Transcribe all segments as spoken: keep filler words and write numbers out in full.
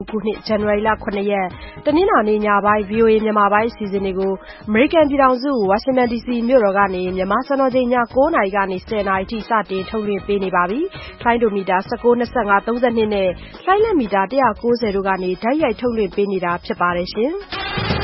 ခုနှစ် ဇန်နဝါရီလ ခုနှစ်ရက်တနင်္လာနေ့ညပိုင်း ဗွီအိုအေမြန်မာပိုင်းအစီအစဉ်တွေကိုအမေရိကန်ပြည်ထောင်စုဝါရှင်တန်ဒီစီမြို့တော်ကနေမြန်မာစံတော်ချိန်ည ၉ နာရီကနေ ၁၀ နာရီထိစတင်ထုတ်လွှင့်ပေးနေပါပြီ။လိုင်းဒိုမီတာ ၁၉ ၂၅ ၃၂ နဲ့လှိုင်းလက်မီတာ ၁၉၀ တို့ကနေတိုက်ရိုက်ထုတ်လွှင့်ပေးနေတာဖြစ်ပါတယ်ရှင်။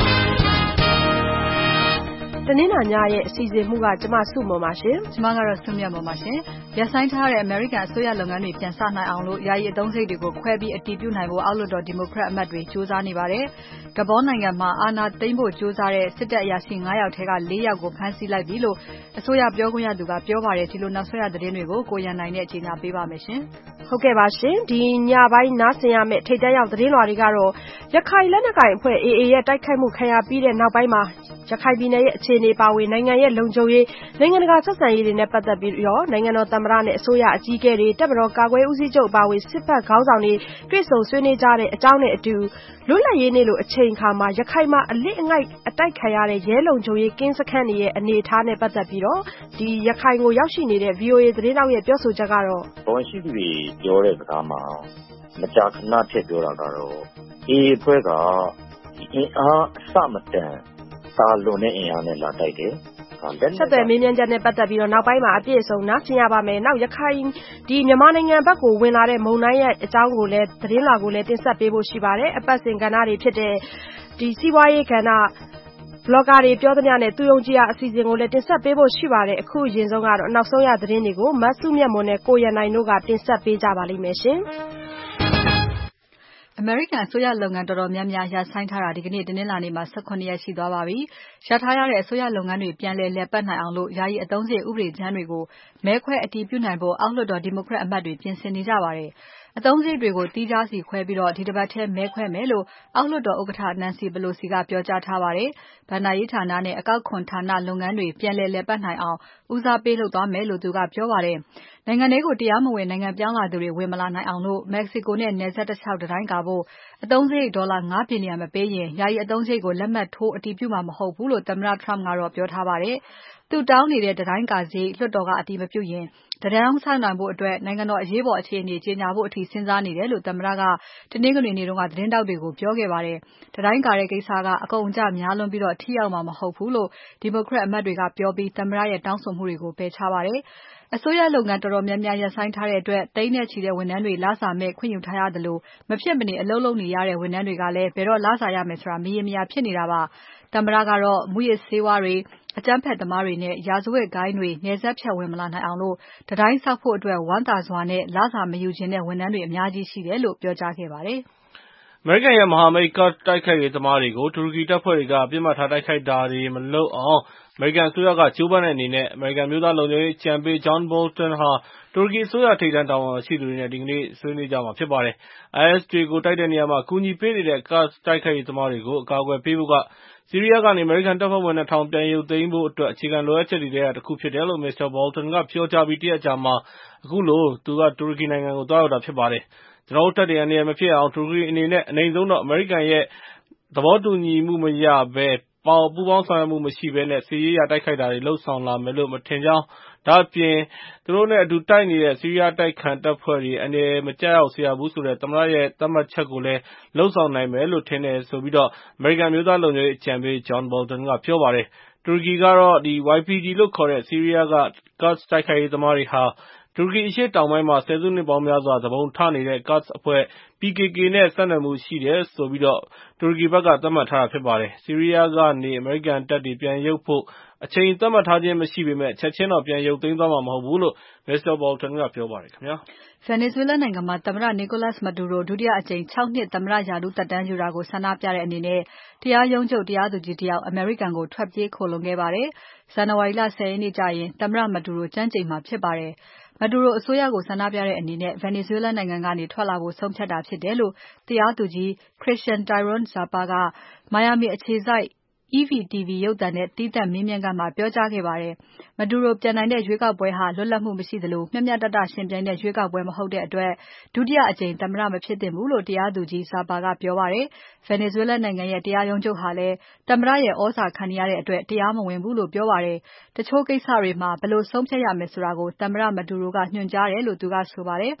တနင်္လာညရဲ့အစီအစဉ်မှုကကျမစုမွန်ပါရှင်။ကျမကတော့စုမြတ်မွန်ပါရှင်။ရက်ဆိုင်ထားတဲ့အမေရိကန်အစိုးရလုပ်ငန်းတွေပြန်စနိုင်အောင်လို့ယာယီအသုံးစရိတ်တွေကိုခွဲပြီးအတည်ပြုနိုင်ဖို့အောက်လွှတ်တော်ဒီမိုကရက်အမတ်တွေစူးစမ်းနေပါတယ်။ဂဘောနိုင်ငံမှာအာဏာသိမ်းဖို့စူးစမ်းတဲ့စစ်တပ်အရာရှိ၅ယောက်ထဲက၄ယောက်ကိုဖမ်းဆီးလိုက်ပြီလို့အစိုးရပြောခွင့်ရသူကပြောပါတယ်။ဒီလိုနောက်ဆက်ရသတင်းတွေကိုကိုရန်နိုင်နဲ့အချိန်ညာပေးပါမယ်ရှင်။ဟုတ်ကဲ့ပါရှင်။ဒီညပိုင်းနားဆင်ရမယ့်ထိပ်တန်းရောက်သတင်းလွှာတွေကတော့ရခိုင်လက်နက်ကိုင်အဖွဲ့ A A ရဲ့တိုက်ခိုက်မှုခံရပြီးတဲ့နောက်ပိုင်းမှာရခိုင်ပြည်နယ်ရဲ့အခြေအနေပါဝင်နိုင်ငံရဲ့လုံခြုံရေးနိုင်ငံတကာဆက်ဆံရေးတွေနဲ့ပတ်သက်ပြီးတော့နိုင်ငံတော်သမ္မတနဲ့အစိုးရအကြီးအကဲတွေတပ်မတော်ကာကွယ်ဦးစီးချုပ်အပါအဝင်စစ်ဘက်ခေါင်းဆောင်တွေတွေ့ဆုံဆွေးနွေးကြတဲ့အကြောင်းနဲ့အတူလွတ်လပ်ရေးနေ့လိုအချိန်အခါမှာရခိုင်မှာအလစ်အငိုက်အတိုက်ခံရတဲ့ရဲလုံခြုံရေးကင်းစခန်းတွေရဲ့အနေအထားနဲ့ပတ်သက်ပြီးတော့ဒီရခိုင်ကိုရောက်ရှိနေတဲ့ V O A သတင်းတောက်ရဲ့ပြောဆိုချက်ကတော့ဘောရှိသူတွေပြောတဲ့စကားမှာမကြာခဏထည့်ပြောတာကတော့ A အဖွဲ့ကအင်အားအစမတန်သာလွန်တဲ့အင်အားနဲ့လာတိုက်တယ်ဆက်သွယ်မေးမြန်းချက်နဲ့ပတ်သက်ပြီးတော့နောက်ပိုင်းမှာအပြည့်အစုံနားဆင်ရပါမယ်။နောက်ရခိုင်ဒီမြန်မာနိုင်ငံဘက်ကိုဝင်လာတဲ့မုန်တိုင်းရဲ့အကြောင်းကိုလည်းသတင်းလာကိုလည်းတင်ဆက်ပေးဖို့ရှိပါတယ်။အပတ်စဉ်ကဏ္ဍတွေဖြစ်တဲ့ဒီစီးပွားရေးကဏ္ဍဘလော့ဂါတွေပြောသမျှနဲ့သူယုံကြည်ရာအစီအစဉ်ကိုလည်းတင်ဆက်ပေးဖို့ရှိပါတယ်။အခုအရင်ဆုံးကတော့နောက်ဆုံးရသတင်းတွေကိုမတ်စုမြတ်မွန်နဲ့ကိုရန်နိုင်တို့ကတင်ဆက်ပေးကြပါလိမ့်မယ်ရှင်။အမေရိကန်အစိုးရလုပ်ငန်းတော်တော်များများရပ်ဆိုင်းထားတာဒီကနေ့တနင်္လာနေ့မှာ၁၇ရက်ရှိသွားပါပြီ။ရပ်ထားရတဲ့အစိုးရလုပ်ငန်းတွေပြန်လည်လည်ပတ်နိုင်အောင်လို့ယာယီအသုံးစရိတ်ဥပဒေကြမ်းတွေကိုမဲခွဲအတည်ပြုနိုင်ဖို့အောက်လွှတ်တော်ဒီမိုကရက်အမတ်တွေပြင်ဆင်နေကြပါတယ်။အသုံးစရိတ်တွေကိုတီးခြားစီခွဲပြီးတော့ဒီတစ်ပတ်ထဲမဲခွဲမယ်လို့အောက်လွှတ်တော်ဥက္ကဋ္ဌ Nancy Pelosi ကပြောကြားထားပါတယ်။ဘဏ္ဍာရေးဌာနနဲ့အကောက်ခွန်ဌာနလုပ်ငန်းတွေပြန်လည်လည်ပတ်နိုင်အောင်ဦးစားပေးလုပ်သွားမယ်လို့သူကပြောပါတယ်။နိုင်ငံထဲကိုတရားမဝင်နိုင်ငံပြောင်းလာသူတွေဝင်မလာနိုင်အောင်လို့ Mexico နဲ့နယ်စပ်တလျှောက်တံတိုင်းကာဖို့အသုံးစရိတ်ဒေါ်လာ၅ဘီလီယံမပေးရင်ယာယီအသုံးစရိတ်ကိုလက်မှတ်ထိုးအတည်ပြုမှာမဟုတ်ဘူးလို့သမ္မတ Trump ကတော့ပြောထားပါတယ်။သူတောင်းနေတဲ့တံတိုင်းကာစရိတ်လွှတ်တော်ကအတည်မပြုရင်တံတိုင်းဆောက်နိုင်ဖို့အတွက်နိုင်ငံတော်အရေးပေါ်အခြေအနေကြေညာဖို့အထိစဉ်းစားနေတယ်လို့သမ္မတကတနင်္ဂနွေနေ့တုန်းကသတင်းတောက်တွေကိုပြောခဲ့ပါတယ်။တံတိုင်းကာတဲ့ကိစ္စကအကုန်အကျများလွန်းပြီးတော့ထိရောက်မှာမဟုတ်ဘူးလို့ဒီမိုကရက်အမတ်တွေကပြောပြီးသမ္မတရဲ့တောင်းဆိုမှုတွေကိုပယ်ချပါတယ်။အစိုးရလုပ်ငန်းတော်တော်များများရပ်ဆိုင်းထားတဲ့အတွက်တိန်းနဲ့ချီတဲ့ဝန်ထမ်းတွေလစာမဲ့ခွင့်ယူထားရသလိုမဖြစ်မနေအလုပ်လုပ်နေရတဲ့ဝန်ထမ်းတွေကလည်းဘယ်တော့လစာရမယ်ဆိုတာမရေမရာဖြစ်နေတာပါ။သမ္မတကတော့မူရစ်ဆေးဝါးတွေအကြမ်းဖက်သမားတွေနဲ့ရာဇဝတ်ဂိုဏ်းတွေနယ်စပ်ဖြတ်ဝင်မလာနိုင်အောင်လို့တံတိုင်းဆောက်ဖို့အတွက်ဝမ်းသာစွာနဲ့လစာမယူခြင်းတဲ့ဝန်ထမ်းတွေအများကြီးရှိတယ်လို့ပြောကြားခဲ့ပါတယ်။အမေရိကန်ရဲ့မဟာမိတ် Kurd တိုက်ခိုက်ရေးသမားတွေကိုတူရကီတပ်ဖွဲ့တွေကပြစ်မှတ်ထားတိုက်ခိုက်တာတွေမလုပ်အောင်အမေရိကန်အစိုးရကကြိုးပမ်းတဲ့အနေနဲ့အမေရိကန်မျိုးသားလုံခြုံရေးအကြံပေး John Bolton ဟာတူရကီအစိုးရထိပ်တန်းတာဝန်ရှိသူတွေနဲ့ဒီကနေ့ဆွေးနွေးကြမှာဖြစ်ပါတယ်။ I S တွေကိုတိုက်တဲ့နေရာမှာအကူအညီပေးနေတဲ့ Kurd တိုက်ခိုက်ရေးသမားတွေကိုအကာအကွယ်ပေးဖို့ကဆီးရီးယားကနေအမေရိကန်တပ်ဖွဲ့ဝင်နှစ်ထောင်ပြန်ရုပ်သိမ်းဖို့အတွက်အခြေခံလိုအပ်ချက်တွေထဲကတစ်ခုဖြစ်တယ်လို့ Mr. Bolton ကပြောကြားပြီးတရက်အကြာမှာအခုလိုသူကတူရကီနိုင်ငံကိုသွားရောက်တာဖြစ်ပါတယ်။ ကျွန်တော်တို့တပ်တွေအန္တရာယ်မဖြစ်အောင်တူရကီအနေနဲ့အနိမ့်ဆုံးတော့အမေရိကန်ရဲ့သဘောတူညီမှုမရဘဲပူးပေါင်းဆောင်ရွက်မှုမရှိဘဲနဲ့စစ်ရေးအရတိုက်ခိုက်တာတွေလုပ်ဆောင်လာမယ်လို့မထင်ကြောင်းဒါ့အပြင်သူတို့နဲ့အတူတိုက်နေတဲ့ဆီးရီးယားတိုက်ခိုက်တပ်ဖွဲ့တွေအန္တရာယ်မကျရောက်စေရဘူးဆိုတဲ့သမ္မတရဲ့သတ်မှတ်ချက်ကိုလည်းလုပ်ဆောင်နိုင်မယ်လို့ထင်တယ်ဆိုပြီးတော့အမေရိကန်မျိုးသားလုံခြုံရေးအကြံပေး John Bolton ကပြောပါတယ်။တူရကီကတော့ Y P G လို့ခေါ်တဲ့ဆီးရီးယားက Kurd တိုက်ခိုက်ရေးသမားတွေဟာတူရကီအရှေ့တောင်ပိုင်းမှာဆယ်စုနှစ်ပေါင်းများစွာသူပုန်ထနေတဲ့ Kurd အဖွဲ့ P K K နဲ့ဆက်နွယ်မှုရှိတယ်ဆိုပြီးတော့တူရကီဘက်ကသတ်မှတ်ထားတာဖြစ်ပါတယ်။ဆီးရီးယားကနေအမေရိကန်တပ်တွေပြန်ရုပ်ဖို့အချိန်သတ်မှတ်ထားခြင်းမရှိပေမဲ့ချက်ချင်းတော့ပြန်ရုပ်သိမ်းသွားမှာမဟုတ်ဘူးလို့ Mr. Bolton ကပြောပါတယ်ခင်ဗျာ။ Venezuela နိုင်ငံမှာသမ္မတ Nicolas Maduro ဒုတိယအကြိမ်၆နှစ်သမ္မတရာထူးသက်တမ်းယူတာကိုဆန္ဒပြတဲ့အနေနဲ့တရားရုံးချုပ်တရားသူကြီးတယောက်အမေရိကန်ကိုထွက်ပြေးခိုလှုံခဲ့ပါတယ်။ဇန်နဝါရီလ၁၀ရက်နေ့ကျရင်သမ္မတ Maduro ကျမ်းကျိန်မှာဖြစ်ပါတယ်။ Maduro အစိုးရကိုဆန္ဒပြတဲ့အနေနဲ့ Venezuela နိုင်ငံကနေထွက်လာဖို့ဆုံးဖြတ်တာဖြစ်တယ်လို့တရားသူကြီး Christian Tyrone Zappa က Miami အခြေစိုက် E V T V ရုပ်သံနဲ့သီးသန့်မေးမြန်းခန်းမှာပြောကြားခဲ့ပါတယ်။ Maduro ပြန်နိုင်တဲ့ရွေးကောက်ပွဲဟာလွတ်လပ်မှုမရှိသလိုမျှမျှတတယှဉ်ပြိုင်တဲ့ရွေးကောက်ပွဲမဟုတ်တဲ့အတွက်ဒုတိယအကြိမ်သမ္မတမဖြစ်သင့်ဘူးလို့တရားသူကြီး Zappa ကပြောပါတယ်။ Venezuela နိုင်ငံရဲ့တရားရုံးချုပ်ဟာလည်းသမ္မတရဲ့သြဇာခံနေရတဲ့အတွက်တရားမဝင်ဘူးလို့ပြောပါတယ်။တချို့ကိစ္စတွေမှာဘယ်လိုဆုံးဖြတ်ရမယ်ဆိုတာကိုသမ္မတ Maduro ကညွှန်ကြားတယ်လို့သူကဆိုပါတယ်။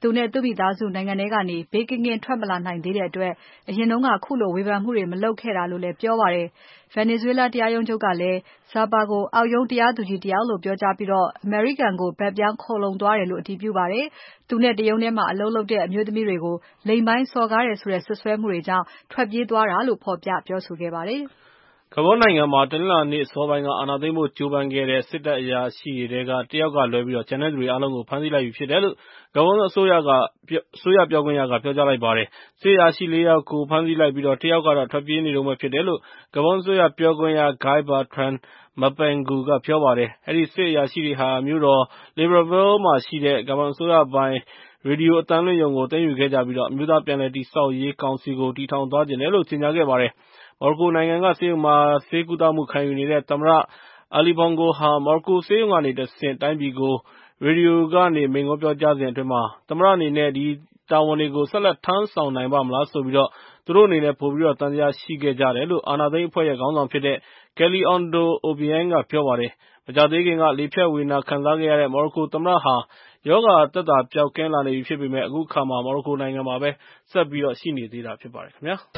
သူနဲ့သူ့မိသားစုနိုင်ငံထဲကနေဘေးကင်းကင်းထွက်မလာနိုင်သေးတဲ့အတွက်အရင်တုန်းကခုလိုဝေဖန်မှုတွေမလုပ်ခဲ့တာလို့လည်းပြောပါတယ်။ Venezuela တရားရုံးချုပ်ကလည်း Zapa ကိုအောက်ရုံးတရားသူကြီးတယောက်လို့ပြောကြားပြီး အမေရိကန်ကိုဘက်ပြောင်းခိုလှုံသွားတယ်လို့အတည်ပြုပါတယ်။ သူနဲ့တရုံးထဲမှာအလုပ်လုပ်တဲ့အမျိုးသမီးတွေကို လိင်ပိုင်းစော်ကားတယ်ဆိုတဲ့စွပ်စွဲမှုတွေကြောင့်ထွက်ပြေးသွားတာလို့ဖော်ပြပြောဆိုခဲ့ပါတယ်။ Gabon နိုင်ငံမှာတနင်္လာနေ့အစောပိုင်းကအာဏာသိမ်းဖို့ကြိုးပမ်းခဲ့တဲ့စစ်တပ်အရာရှိတွေထဲကတယောက်ကလွဲပြီးကျန်တဲ့သူတွေအားလုံးကိုဖမ်းဆီးလိုက်ပြီဖြစ်တယ်လို့ Gabon အစိုးရပြောခွင့်ရကပြောကြားလိုက်ပါတယ်။ စစ်အရာရှိ လေး ယောက်ကိုဖမ်းဆီးလိုက်ပြီး တယောက်ကတော့ထွက်ပြေးနေတုန်းပဲဖြစ်တယ်လို့ Gabon အစိုးရပြောခွင့်ရ Guy Bertrand Mapengo ကပြောပါတယ်။ အဲဒီစစ်အရာရှိတွေဟာ မြို့တော် Libreville မှာရှိတဲ့ Gabon အစိုးရပိုင် ရေဒီယိုအသံလွှင့်ရုံကိုသိမ်းယူခဲ့ကြပြီး အမျိုးသားပြန်လည်တည်ဆောက်ရေးကောင်စီကိုတည်ထောင်သွားချင်တယ်လို့ ကြေညာခဲ့ပါတယ်။ မော်ရိုကိုနိုင်ငံကဆေးရုံမှာဆေးကုသမှုခံယူနေတဲ့ သမ္မတ Ali Bongo ဟာ မော်ရိုကိုဆေးရုံကနေတဆင့် တိုင်းပြည်ကို ရေဒီယိုကနေမိန့်ခွန်းပြောကြားစဉ်အတွင်း သမ္မတအနေနဲ့ ဒီတာဝန်တွေကိုဆက်လက်ထမ်းဆောင်နိုင်ပါ့မလားဆိုပြီး သူတို့အနေနဲ့ပိုပြီးသံသယရှိခဲ့ကြတယ်လို့ အာဏာသိမ်းအဖွဲ့ရဲ့ခေါင်းဆောင်ဖြစ်တဲ့ Keli Ondo Obiang ကပြောပါတယ်။ မကြာသေးခင်က လေဖြတ်ဝေဒနာခံစားခဲ့ရတဲ့ မော်ရိုကိုသမ္မတဟာ ရောဂါသက်သာပျောက်ကင်းလာနေပြီဖြစ်ပေမဲ့ အခုအခါ မော်ရိုကိုနိုင်ငံမှာပဲဆက်ပြီးရှိနေသေးတာဖြစ်ပါတယ်ခင်ဗျာ။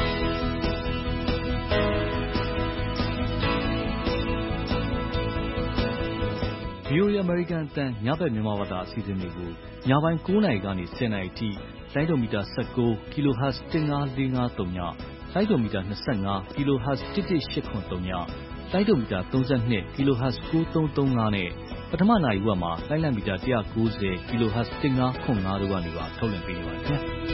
V O A အမေရိကန်အသံညဘက်မြန်မာဘာသာအစီအစဉ်တွေကိုညပိုင်း ကိုး နာရီကနေ ဆယ် နာရီအထိလိုင်းဒိုမီတာ ၁၉ kilohertz တစ်ငါးလေးငါးသုံး လိုင်းဒိုမီတာ ၂၅ kilohertz တစ်တစ်ရှစ်ခွန်သုံး လိုင်းဒိုမီတာ ၃၂ kilohertz ကိုးသုံးသုံးငါး နဲ့ပထမနာရီဝက်မှာလိုင်းလံမီတာ ၁၉၀ kilohertz တစ်ငါးခွန်ငါး တို့ကနေပါထုတ်လွှင့်ပေးနေပါတယ်ခင်ဗျာ။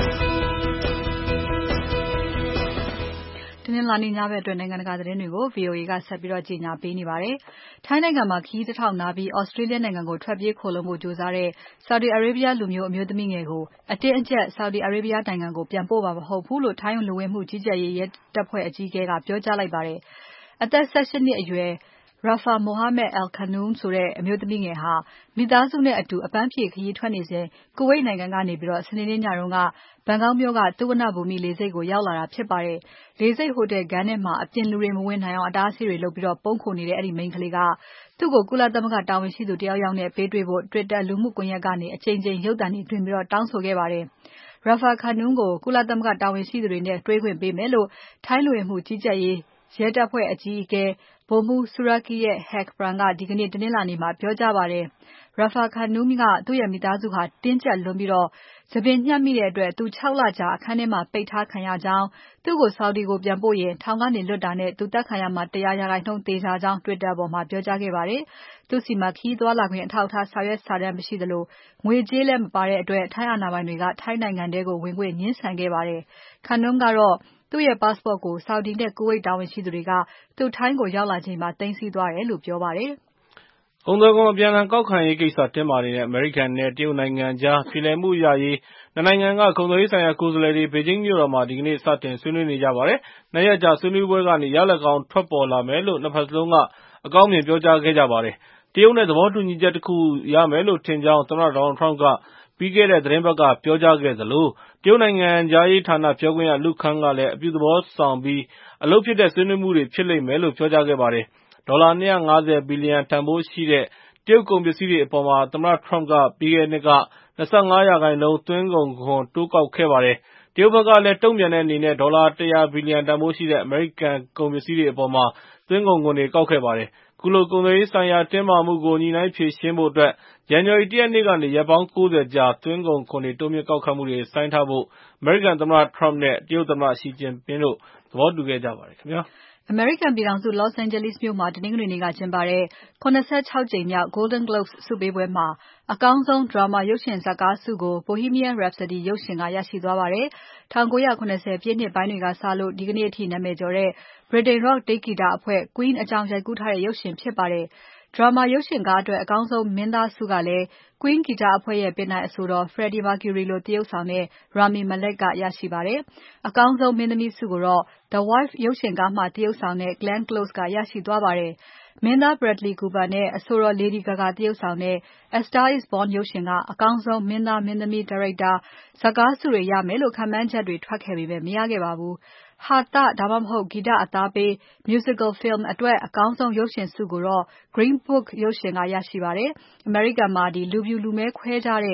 တနင်္လာနေ့ညဘက်အတွက်နိုင်ငံတကာသတင်းတွေကို V O A ကဆက်ပြီးကြီးညာပေးနေပါတယ်။ ထိုင်းနိုင်ငံမှာခရီးတထောက်နားပြီး Australia နိုင်ငံကိုထွက်ပြေးခိုလှုံဖို့ကြိုးစားတဲ့ Saudi Arabia လူမျိုးအမျိုးသမီးငယ်ကို အတင်းအကျပ် Saudi Arabia နိုင်ငံကိုပြန်ပို့မှာမဟုတ်ဘူးလို့ ထိုင်းလူဝင်မှုကြီးကြပ်ရေးရဲတပ်ဖွဲ့အကြီးအကဲကပြောကြားလိုက်ပါတယ်။ အသက် ၁၈ နှစ်အရွယ် Rafa Mohammed Al Qanun ဆိုတဲ့အမျိုးသမီးငယ်ဟာ မိသားစုနဲ့အတူအပန်းဖြေခရီးထွက်နေစဉ် Kuwait နိုင်ငံကနေ စနေနေ့ညက ဘန်ကောက်မြို့က Suvarnabhumi လေဆိပ်ကိုရောက်လာတာဖြစ်ပါတယ်။ လေဆိပ်ဟိုတယ်ခန်းထဲမှာ အပြင်လူတွေမဝင်နိုင်အောင်အတားအဆီးတွေလုပ်ပြီးပုန်းခိုနေတဲ့အဲဒီမိန်းကလေးက သူ့ကိုကုလသမဂ္ဂတာဝန်ရှိသူတယောက်ယောက်နဲ့ပေးတွေ့ဖို့ Twitter လူမှုကွန်ယက်ကနေအကြိမ်ကြိမ်ရုပ်သံတွေတင်ပြီးတောင်းဆိုခဲ့ပါတယ်။ Rafa Qanun ကိုကုလသမဂ္ဂတာဝန်ရှိသူတွေနဲ့တွေ့ခွင့်ပေးမယ်လို့ ထိုင်းလူဝင်မှုကြီးကြပ်ရေးရဲတပ်ဖွဲ့အကြီးအကဲ ဗိုလ်မှူး Surakiart Hakparn ကဒီကနေ့တနင်္လာနေ့မှာပြောကြားပါတယ်။ Rafa Qanun ကသူ့ရဲ့မိသားစုဟာတင်းကြပ်လွန်းပြီး ဆံပင်ညှပ်မိတဲ့အတွက် သူ ၆ လကြာအခန်းထဲမှာပိတ်ထားခံရကြောင်း၊ သူ့ကို Saudi ကိုပြန်ပို့ရင် ထောင်ကနေလွတ်တာနဲ့ သူသတ်ခံရမှာ ၁၀၀ ရာခိုင်နှုန်းသေချာကြောင်း Twitter ပေါ်မှာပြောကြားခဲ့ပါတယ်။ သူ့ဆီမှာခရီးသွားလာခွင့်အထောက်အထားစာရွက်စာတမ်းမရှိသလို ငွေကြေးလည်းမပါတဲ့အတွက် ထိုင်းအာဏာပိုင်တွေက ထိုင်းနိုင်ငံထဲဝင်ခွင့်ငြင်းဆန်ခဲ့ပါတယ်။ Qanun ကတော့သူ့ရဲ့ passport ကို Saudi နဲ့ Kuwait တာဝန်ရှိသူတွေက သူထိုင်းကိုရောက်လာချိန်မှာသိမ်းဆည်းသွားတယ်လို့ပြောပါတယ်။ကုန်သွယ်ခွန်အပြန်အလှန်ကောက်ခံရေးကိစ္စတင်းမာနေတဲ့ အမေရိကန်နဲ့တရုတ်နိုင်ငံကြားပြေလည်မှုရရေး နှစ်နိုင်ငံကကုန်သွယ်ရေးဆိုင်ရာကိုယ်စားလှယ်တွေ ဘေဂျင်းမြို့တော်မှာ ဒီကနေ့ စတင်ဆွေးနွေးနေကြပါတယ်။ နှစ်ရက်ကြာဆွေးနွေးပွဲကနေ ရလဒ်ကောင်းထွက်ပေါ်လာမယ်လို့ နှစ်ဘက်စလုံးကအကောင်းမြင်ပြောကြားခဲ့ကြပါတယ်။ တရုတ်နဲ့ သဘောတူညီချက်တခုရမယ်လို့ထင်ကြောင်း သမ္မတ Donald Trump ကပြီးခဲ့တဲ့သီတင်းပတ်ကပြောကြားခဲ့သလို တရုတ်နိုင်ငံခြားရေးဌာနပြောခွင့်ရ Lu Kang ကလည်း အပြုသဘောဆောင်ပြီး အလုပ်ဖြစ်တဲ့ဆွေးနွေးမှုတွေဖြစ်လိမ့်မယ်လို့ပြောကြားခဲ့ပါတယ်။ ဒေါ်လာ ၂၅၀ ဘီလီယံတန်ဖိုးရှိတဲ့တရုတ်ကုန်ပစ္စည်းတွေအပေါ် သမ္မတ Trump ကပြီးခဲ့တဲ့နှစ်က ၂၅ ရာခိုင်နှုန်းသွင်းကုန်ခွန်တိုးကောက်ခဲ့ပါတယ်။ တရုတ်ဘက်ကလည်း တုံ့ပြန်တဲ့အနေနဲ့ ဒေါ်လာ ၁၀၀ ဘီလီယံတန်ဖိုးရှိတဲ့အမေရိကန်ကုန်ပစ္စည်းတွေအပေါ် သွင်းကုန်ခွန်တွေကောက်ခဲ့ပါတယ်။ ခုလိုကုန်သွယ်ရေးဆိုင်ရာတင်းမာမှုကို ညှိနှိုင်းဖြေရှင်းဖို့အတွက် ဇန်နဝါရီ ၁ ရက်နေ့ကနေ ရက်ပေါင်း ၉၀ ကြာ သွင်းကုန်ခွန်တိုးမြှင့်ကောက်ခံမှုတွေရပ်ဆိုင်းထားဖို့ အမေရိကန်သမ္မတ Trump နဲ့ တရုတ်သမ္မတ Xi Jinping တို့ သဘောတူခဲ့ကြပါတယ်ခင်ဗျာ။အမေရိကန်ပြည်ထောင်စု Los Angeles မြို့မှာတနင်္ဂနွေနေ့ကကျင်းပတဲ့ ၇၆ ကြိမ်မြောက် Golden Globes ဆုပေးပွဲမှာ အကောင်းဆုံး Drama ရုပ်ရှင်ဇာတ်ကားဆုကို Bohemian Rhapsody ရုပ်ရှင်ကရရှိသွားပါတယ်။ ၁၉၇၀ ပြည့်နှစ်ပိုင်းတွေကစလို့ ဒီကနေ့အထိနာမည်ကျော်တဲ့ ဗြိတိန် Rock တေးဂီတအဖွဲ့ Queen အကြောင်းရိုက်ကူးထားတဲ့ရုပ်ရှင်ဖြစ်ပါတယ်။ Drama ရုပ်ရှင်ကားအတွက် အကောင်းဆုံးမင်းသားဆုကလည်း Queen ဂီတအဖွဲ့ရဲ့ပင်တိုင်အဆိုတော် Freddie Mercury လိုသရုပ်ဆောင်တဲ့ Rami Malek ကရရှိပါတယ်။ အကောင်းဆုံးမင်းသမီးဆုကိုတော့ The Wife ရုပ်ရှင်ကားမှာသရုပ်ဆောင်တဲ့ Glenn Close ကရရှိသွားပါတယ်။ မင်းသား Bradley Cooper နဲ့အဆိုတော် Lady Gaga သရုပ်ဆောင်တဲ့ A Star Is Born ရုပ်ရှင်က အကောင်းဆုံး မင်းသား၊ မင်းသမီး၊ ဒါရိုက်တာ၊ ဇာတ်ကားဆုတွေရမယ်လို့ခန့်မှန်းချက်တွေထွက်ခဲ့ပေမဲ့ မရခဲ့ပါဘူး။ ဟာသ ဒါမှမဟုတ် ဂီတအသားပေး Musical Film အတွက်အကောင်းဆုံးရုပ်ရှင်ဆုကိုတော့ Green Book ရုပ်ရှင်ကရရှိပါတယ်။ အမေရိကန်မှာ လူဖြူ လူမည်းခွဲခြားတဲ့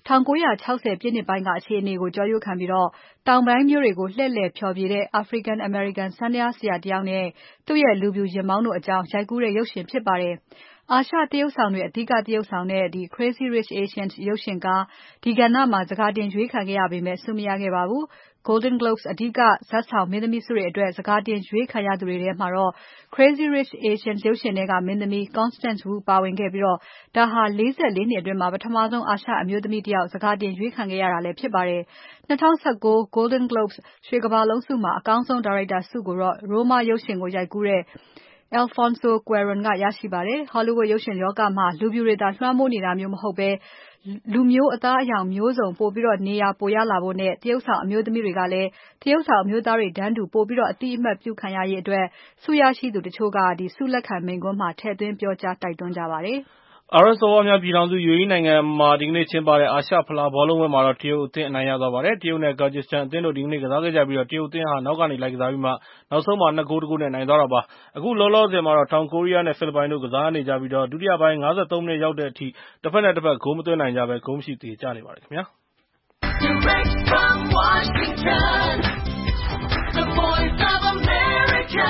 nineteen sixtyပြည့်နှစ်ပိုင်းကအခြေအနေကိုကြောရိုးခံပြီးတောင်ပိုင်းမြို့တွေကိုလှည့်လည်ဖျော်ဖြေတဲ့ African American စန္ဒယားဆရာတယောက်နဲ့သူ့ရဲ့လူဖြူယာဉ်မောင်းတို့အကြောင်းရိုက်ကူးတဲ့ရုပ်ရှင်ဖြစ်ပါတယ်။အာရှသရုပ်ဆောင်တွေအဓိကသရုပ်ဆောင်တဲ့ Crazy Rich Asians ရုပ်ရှင်ကားဒီကဏ္ဍမှာစကာတင်ရွေးခံခဲ့ရပေမဲ့ဆုမရခဲ့ပါဘူး။ Golden Globes အဓိကဇာတ်ဆောင်မင်းသမီးဆုတွေအတွက်စကာတင်ရွေးခံရသူတွေထဲမှာတော့ Crazy Rich Asians ရုပ်ရှင်ထဲကမင်းသမီး Constance Wu ပါဝင်ခဲ့ပြီးဒါဟာ၄၄နှစ်အတွင်းမှာပထမဆုံးအာရှအမျိုးသမီးတယောက်စကာတင်ရွေးခံခဲ့ရတာလည်းဖြစ်ပါတယ်။twenty nineteen Golden Globes ရွှေကမ္ဘာလုံးဆုမှာအကောင်းဆုံးဒါရိုက်တာဆုကိုတော့ Roma ရုပ်ရှင်ကိုရိုက်ကူးတဲ့Alfonso Cuarón ကရရှိပါတယ်။ Hollywood ရုပ်ရှင်လောကမှာလူဖြူတွေသာလွှမ်းမိုးနေတာမျိုးမဟုတ်ဘဲလူမျိုးအသားအရောင်မျိုးစုံပိုပြီးနေရာပိုရလာဖို့နဲ့သရုပ်ဆောင်အမျိုးသမီးတွေကလည်းသရုပ်ဆောင်အမျိုးသားတွေတန်းတူပိုပြီးအတိအမှတ်ပြုခံရရေးအတွက်ဆုရရှိသူတချို့ကဆုလက်ခံမိန့်ခွန်းမှာထည့်သွင်းပြောကြားတိုက်တွန်းကြပါတယ်။အာရပ်စော်ဘွားများပြည်ထောင်စု ယူအေအီး နိုင်ငံမှာဒီကနေ့ကျင်းပတဲ့အာရှဖလားဘောလုံးပွဲမှာတော့တရုတ်အသင်းအနိုင်ရသွားပါတယ်။ တရုတ်နဲ့ Kyrgyzstan အသင်းတို့ဒီကနေ့ကစားခဲ့ကြပြီးတရုတ်အသင်းဟာနောက်ကနေလိုက်ကစားပြီးမှနောက်ဆုံးမှာ ၂ ဂိုး ၁ ဂိုး နဲ့နိုင်သွားတာပါ။ အခုလောလောဆယ်မှာတော့တောင်ကိုရီးယားနဲ့ဖိလစ်ပိုင်တို့ကစားနေကြပြီးဒုတိယပိုင်း ၅၃ မိနစ်ရောက်တဲ့အထိတဘက်နဲ့တဘက်ဂိုးမသွင်းနိုင်ကြဘဲဂိုးမရှိသရေကျနေပါတယ်ခင်ဗျာ။ Direct from Washington, the voice of America,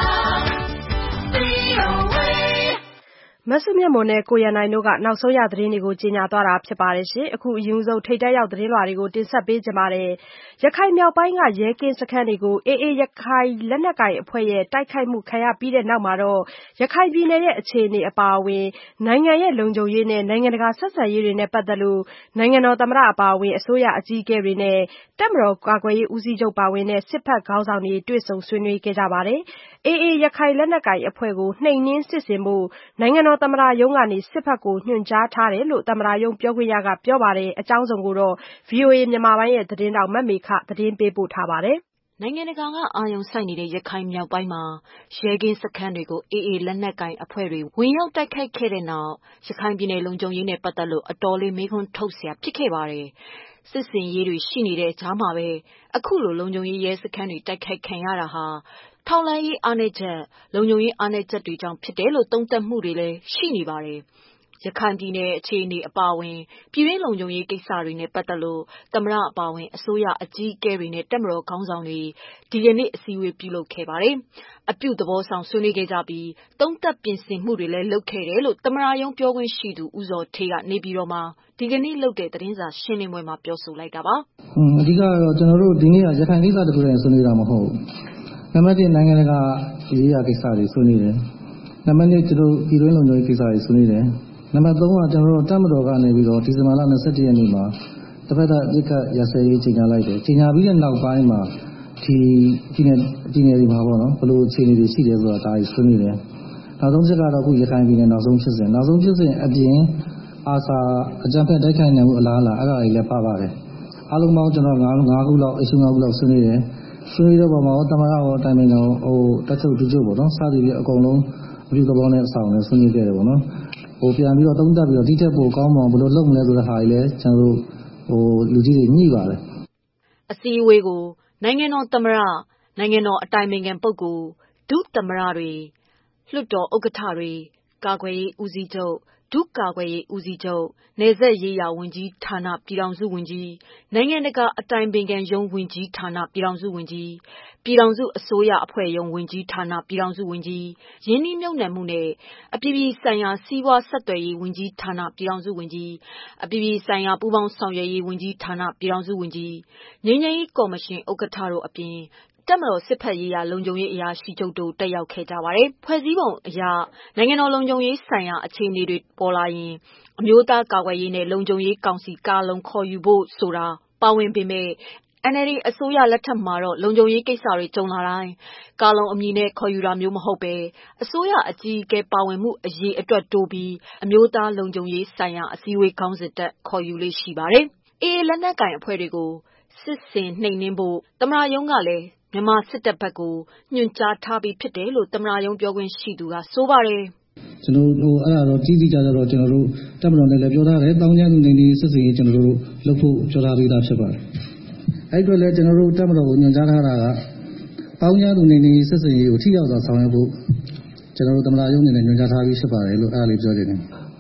V O A မဆုမြတ်မွန်နဲ့ကိုရန်နိုင်တို့ကနောက်ဆုံးရသတင်းတွေကိုကြီးညာသွားတာဖြစ်ပါတယ်ရှင်။အခုအရင်ဆုံးထိပ်တန်းရောက်သတင်းလွှာတွေကိုတင်ဆက်ပေးကြပါမယ်။ရခိုင်မြောက်ပိုင်းကရဲကင်းစခန်းတွေကို အေအေ ရခိုင်လက်နက်ကိုင်အဖွဲ့ရဲ့တိုက်ခိုက်မှုခံရပြီးတဲ့နောက်မှာတော့ရခိုင်ပြည်နယ်ရဲ့အခြေအနေအပါအဝင်နိုင်ငံရဲ့လုံခြုံရေးနဲ့နိုင်ငံတကာဆက်ဆံရေးတွေနဲ့ပတ်သက်လို့နိုင်ငံတော်သမ္မတအပါအဝင်အစိုးရအကြီးအကဲတွေနဲ့တပ်မတော်ကာကွယ်ရေးဦးစီးချုပ်ပါဝင်တဲ့စစ်ဘက်ခေါင်းဆောင်တွေတွေ့ဆုံဆွေးနွေးခဲ့ကြပါတယ်။အေအေ ရခိုင်လက်နက်ကိုင်အဖွဲ့ကိုနှိမ်နင်းစစ်ဆင်ဖို့နိုင်ငံတော်သမ္မတရုံးကနေစစ်ဘက်ကိုညွှန်ကြားထားတယ်လို့သမ္မတရုံးပြောခွင့်ရကပြောပါတယ်။အကြောင်းစုံကို ဗွီအိုအေမြန်မာပိုင်းရဲ့သတင်းထောက်မမေခကသတင်းပေးပို့ထားပါတယ်။နိုင်ငံတကာကအာရုံစိုက်နေတဲ့ရခိုင်မြောက်ပိုင်းမှာရဲကင်းစခန်းတွေကို အေအေ လက်နက်ကိုင်အဖွဲ့တွေဝင်ရောက်တိုက်ခိုက်ခဲ့တဲ့နောက်ရခိုင်ပြည်နယ်လုံခြုံရေးနဲ့ပတ်သက်လို့အတော်လေးမေးခွန်းထုတ်စရာဖြစ်ခဲ့ပါတယ်။စစ်စင်ရေးတွေရှိနေတဲ့ကြားမှာပဲအခုလိုလုံခြုံရေးရဲစခန်းတွေတိုက်ခိုက်ခံရတာဟာထောက်လှမ်းရေးအားနည်းချက်လုံခြုံရေးအားနည်းချက်တွေကြောင့်ဖြစ်တယ်လို့သုံးသပ်မှုတွေလည်းရှိနေပါတယ်။ရခိုင်ပြည်နယ်အခြေအနေအပါအဝင်ပြည်တွင်းလုံခြုံရေးကိစ္စတွေနဲ့ပတ်သက်လို့သမ္မတအပါအဝင်အစိုးရအကြီးအကဲတွေနဲ့တပ်မတော်ခေါင်းဆောင်တွေဒီကနေ့အစည်းအဝေးပြုလုပ်ခဲ့ပါတယ်။အပြုသဘောဆောင်ဆွေးနွေးခဲ့ကြပြီးသုံးသပ်ပြင်ဆင်မှုတွေလည်းလုပ်ခဲ့တယ်လို့သမ္မတရုံးပြောခွင့်ရှိသူဦးဇော်ဌေးကနေပြည်တော်မှာဒီကနေ့လုပ်တဲ့သတင်းစာရှင်းလင်းပွဲမှာပြောဆိုလိုက်တာပါ။အဓိကတော့ကျွန်တော်တို့ဒီနေ့ကရခိုင်ကိစ္စတခုတည်းဆွေးနွေးတာမဟုတ်ဘူး။နံပါတ်တစ်နိုင်ငံတကာရေးရာကိစ္စတွေဆွေးနွေးတယ်။နံပါတ်နှစ်ကျွန်တော်ပြည်တွင်းလုံခြုံရေးကိစ္စတွေဆွေးနွေးတယ်။နံပါတ်သုံးကကျွန်တော်တို့တပ်မတော်ကနေပြီးတော့ဒီဇင်ဘာလ၂၁ရက်နေ့မှာတစ်ဖက်သက်အဓိကရစရေးချိန်ညာလိုက်တယ်။ချိန်ညာပြီးတဲ့နောက်ပိုင်းမှာဒီဒီနယ်ဒီနယ်ဒီမှာပေါ့နော်ဘယ်လိုအခြေအနေတွေရှိတယ်ဆိုတာဒါကြီးဆွေးနွေးတယ်။နောက်ဆုံးချက်ကတော့အခုရခိုင်ပြည်နယ်နောက်ဆုံးဖြစ်စဉ်နောက်ဆုံးဖြစ်စဉ်အပြင်အာစာအကြံဖက်တိုက်ခိုက်နိုင်မှုအလားအလာအဲ့ဒါတွေလည်းပါပါတယ်။အားလုံးပေါင်းကျွန်တော်၅ခုလောက်အရှုံး၅ခုလောက်ဆွေးနွေးတယ်။ဆွေးနွေးတဲ့ပုံမှာသမ္မတရောတိုင်ပင်တော်ဟိုတက်ချုပ်တူချုပ်ပေါ့နော်စသည်ဖြင့်အကုန်လုံးအပြုသဘောနဲ့အဆောင်နဲ့ဆွေးနွေးခဲ့တယ်ပေါ့နော်။ဟိုပြန်ပြီးတော့သုံးသပ်ပြီးတော့ဒီထက်ပိုကောင်းအောင်ဘယ်လိုလုပ်မလဲဆိုတဲ့ဟာတွေလည်းကျွန်တော်တို့ဟိုလူကြီးတွေညှိပါတယ်။အစည်းအဝေးကိုနိုင်ငံတော်သမ္မတနိုင်ငံတော်အတိုင်ပင်ခံပုဂ္ဂိုလ်ဒုသမ္မတတွေလွှတ်တော်ဥက္ကဋ္ဌတွေကာကွယ်ရေးဦးစီးချုပ်ဒုကာကွယ်ရေးဦးစီးချုပ်နယ်စပ်ရေးရာဝန်ကြီးဌာနပြည်ထောင်စုဝန်ကြီးနိုင်ငံတကာအတိုင်ပင်ခံရုံးဝန်ကြီးဌာနပြည်ထောင်စုဝန်ကြီးပြည်ထောင်စုအစိုးရအဖွဲ့ရုံးဝန်ကြီးဌာနပြည်ထောင်စုဝန်ကြီးရင်းနှီးမြှုပ်နှံမှုနဲ့အပြည်ပြည်ဆိုင်ရာစီးပွားဆက်သွယ်ရေးဝန်ကြီးဌာနပြည်ထောင်စုဝန်ကြီးအပြည်ပြည်ဆိုင်ရာပူးပေါင်းဆောင်ရွက်ရေးဝန်ကြီးဌာနပြည်ထောင်စုဝန်ကြီးငြိမ်းချမ်းရေးကော်မရှင်ဥက္ကဋ္ဌတို့အပြင်တပ်မတော်စစ်ဖက်ရေးရာလုံခြုံရေးအရာရှိချုပ်တို့တက်ရောက်ခဲ့ကြပါတယ်။ဖွဲ့စည်းပုံအရနိုင်ငံတော်လုံခြုံရေးဆိုင်ရာအခြေအနေတွေပေါ်လာရင်အမျိုးသားကာကွယ်ရေးနဲ့လုံခြုံရေးကောင်စီကာလုံခေါ်ယူဖို့ဆိုတာပါဝင်ပေမဲ့ အန်အယ်လ်ဒီ အစိုးရလက်ထက်မှာတော့လုံခြုံရေးကိစ္စတွေကြုံလာတိုင်းကာလုံအမည်နဲ့ခေါ်ယူတာမျိုးမဟုတ်ပဲအစိုးရအကြီးအကဲပါဝင်မှုအရေးအတွက်တိုးပြီးအမျိုးသားလုံခြုံရေးဆိုင်ရာအစည်းအဝေးခေါင်းစဉ်တက်ခေါ်ယူလေ့ရှိပါတယ်။အေအေလက်နက်ကိုင်အဖွဲ့တွေကိုစစ်ဆင်နှိမ်နင်းဖို့သမ္မတရုံးကလည်းမြန်မာစစ်တပ်ဘက်ကိုညွှန်ကြားထားပြီးဖြစ်တယ်လို့သမ္မတရုံးပြောခွင့်ရှိသူကဆိုပါတယ်။ကျွန်တော်တို့အဲ့ဒါတော့ကြီးကြီးကြကြတော့ကျွန်တော်တို့တပ်မတော်နဲ့လည်းပြောထားတယ်တောင်းကျမ်းသူနေနေစစ်စင်ရေးကျွန်တော်တို့လုပ်ဖို့ပြောထားပြီးသားဖြစ်ပါတယ်။အဲ့အတွက်လည်းကျွန်တော်တို့တပ်မတော်ကိုညွှန်ကြားထားတာကတောင်းကျမ်းသူနေနေစစ်စင်ရေးကိုထိရောက်စွာဆောင်ရွက်ဖို့ကျွန်တော်တို့သမ္မတရုံးအနေနဲ့ညွှန်ကြားထားပြီးဖြစ်ပါတယ်လို့အဲ့ဒါလေးပြောချင်တယ်။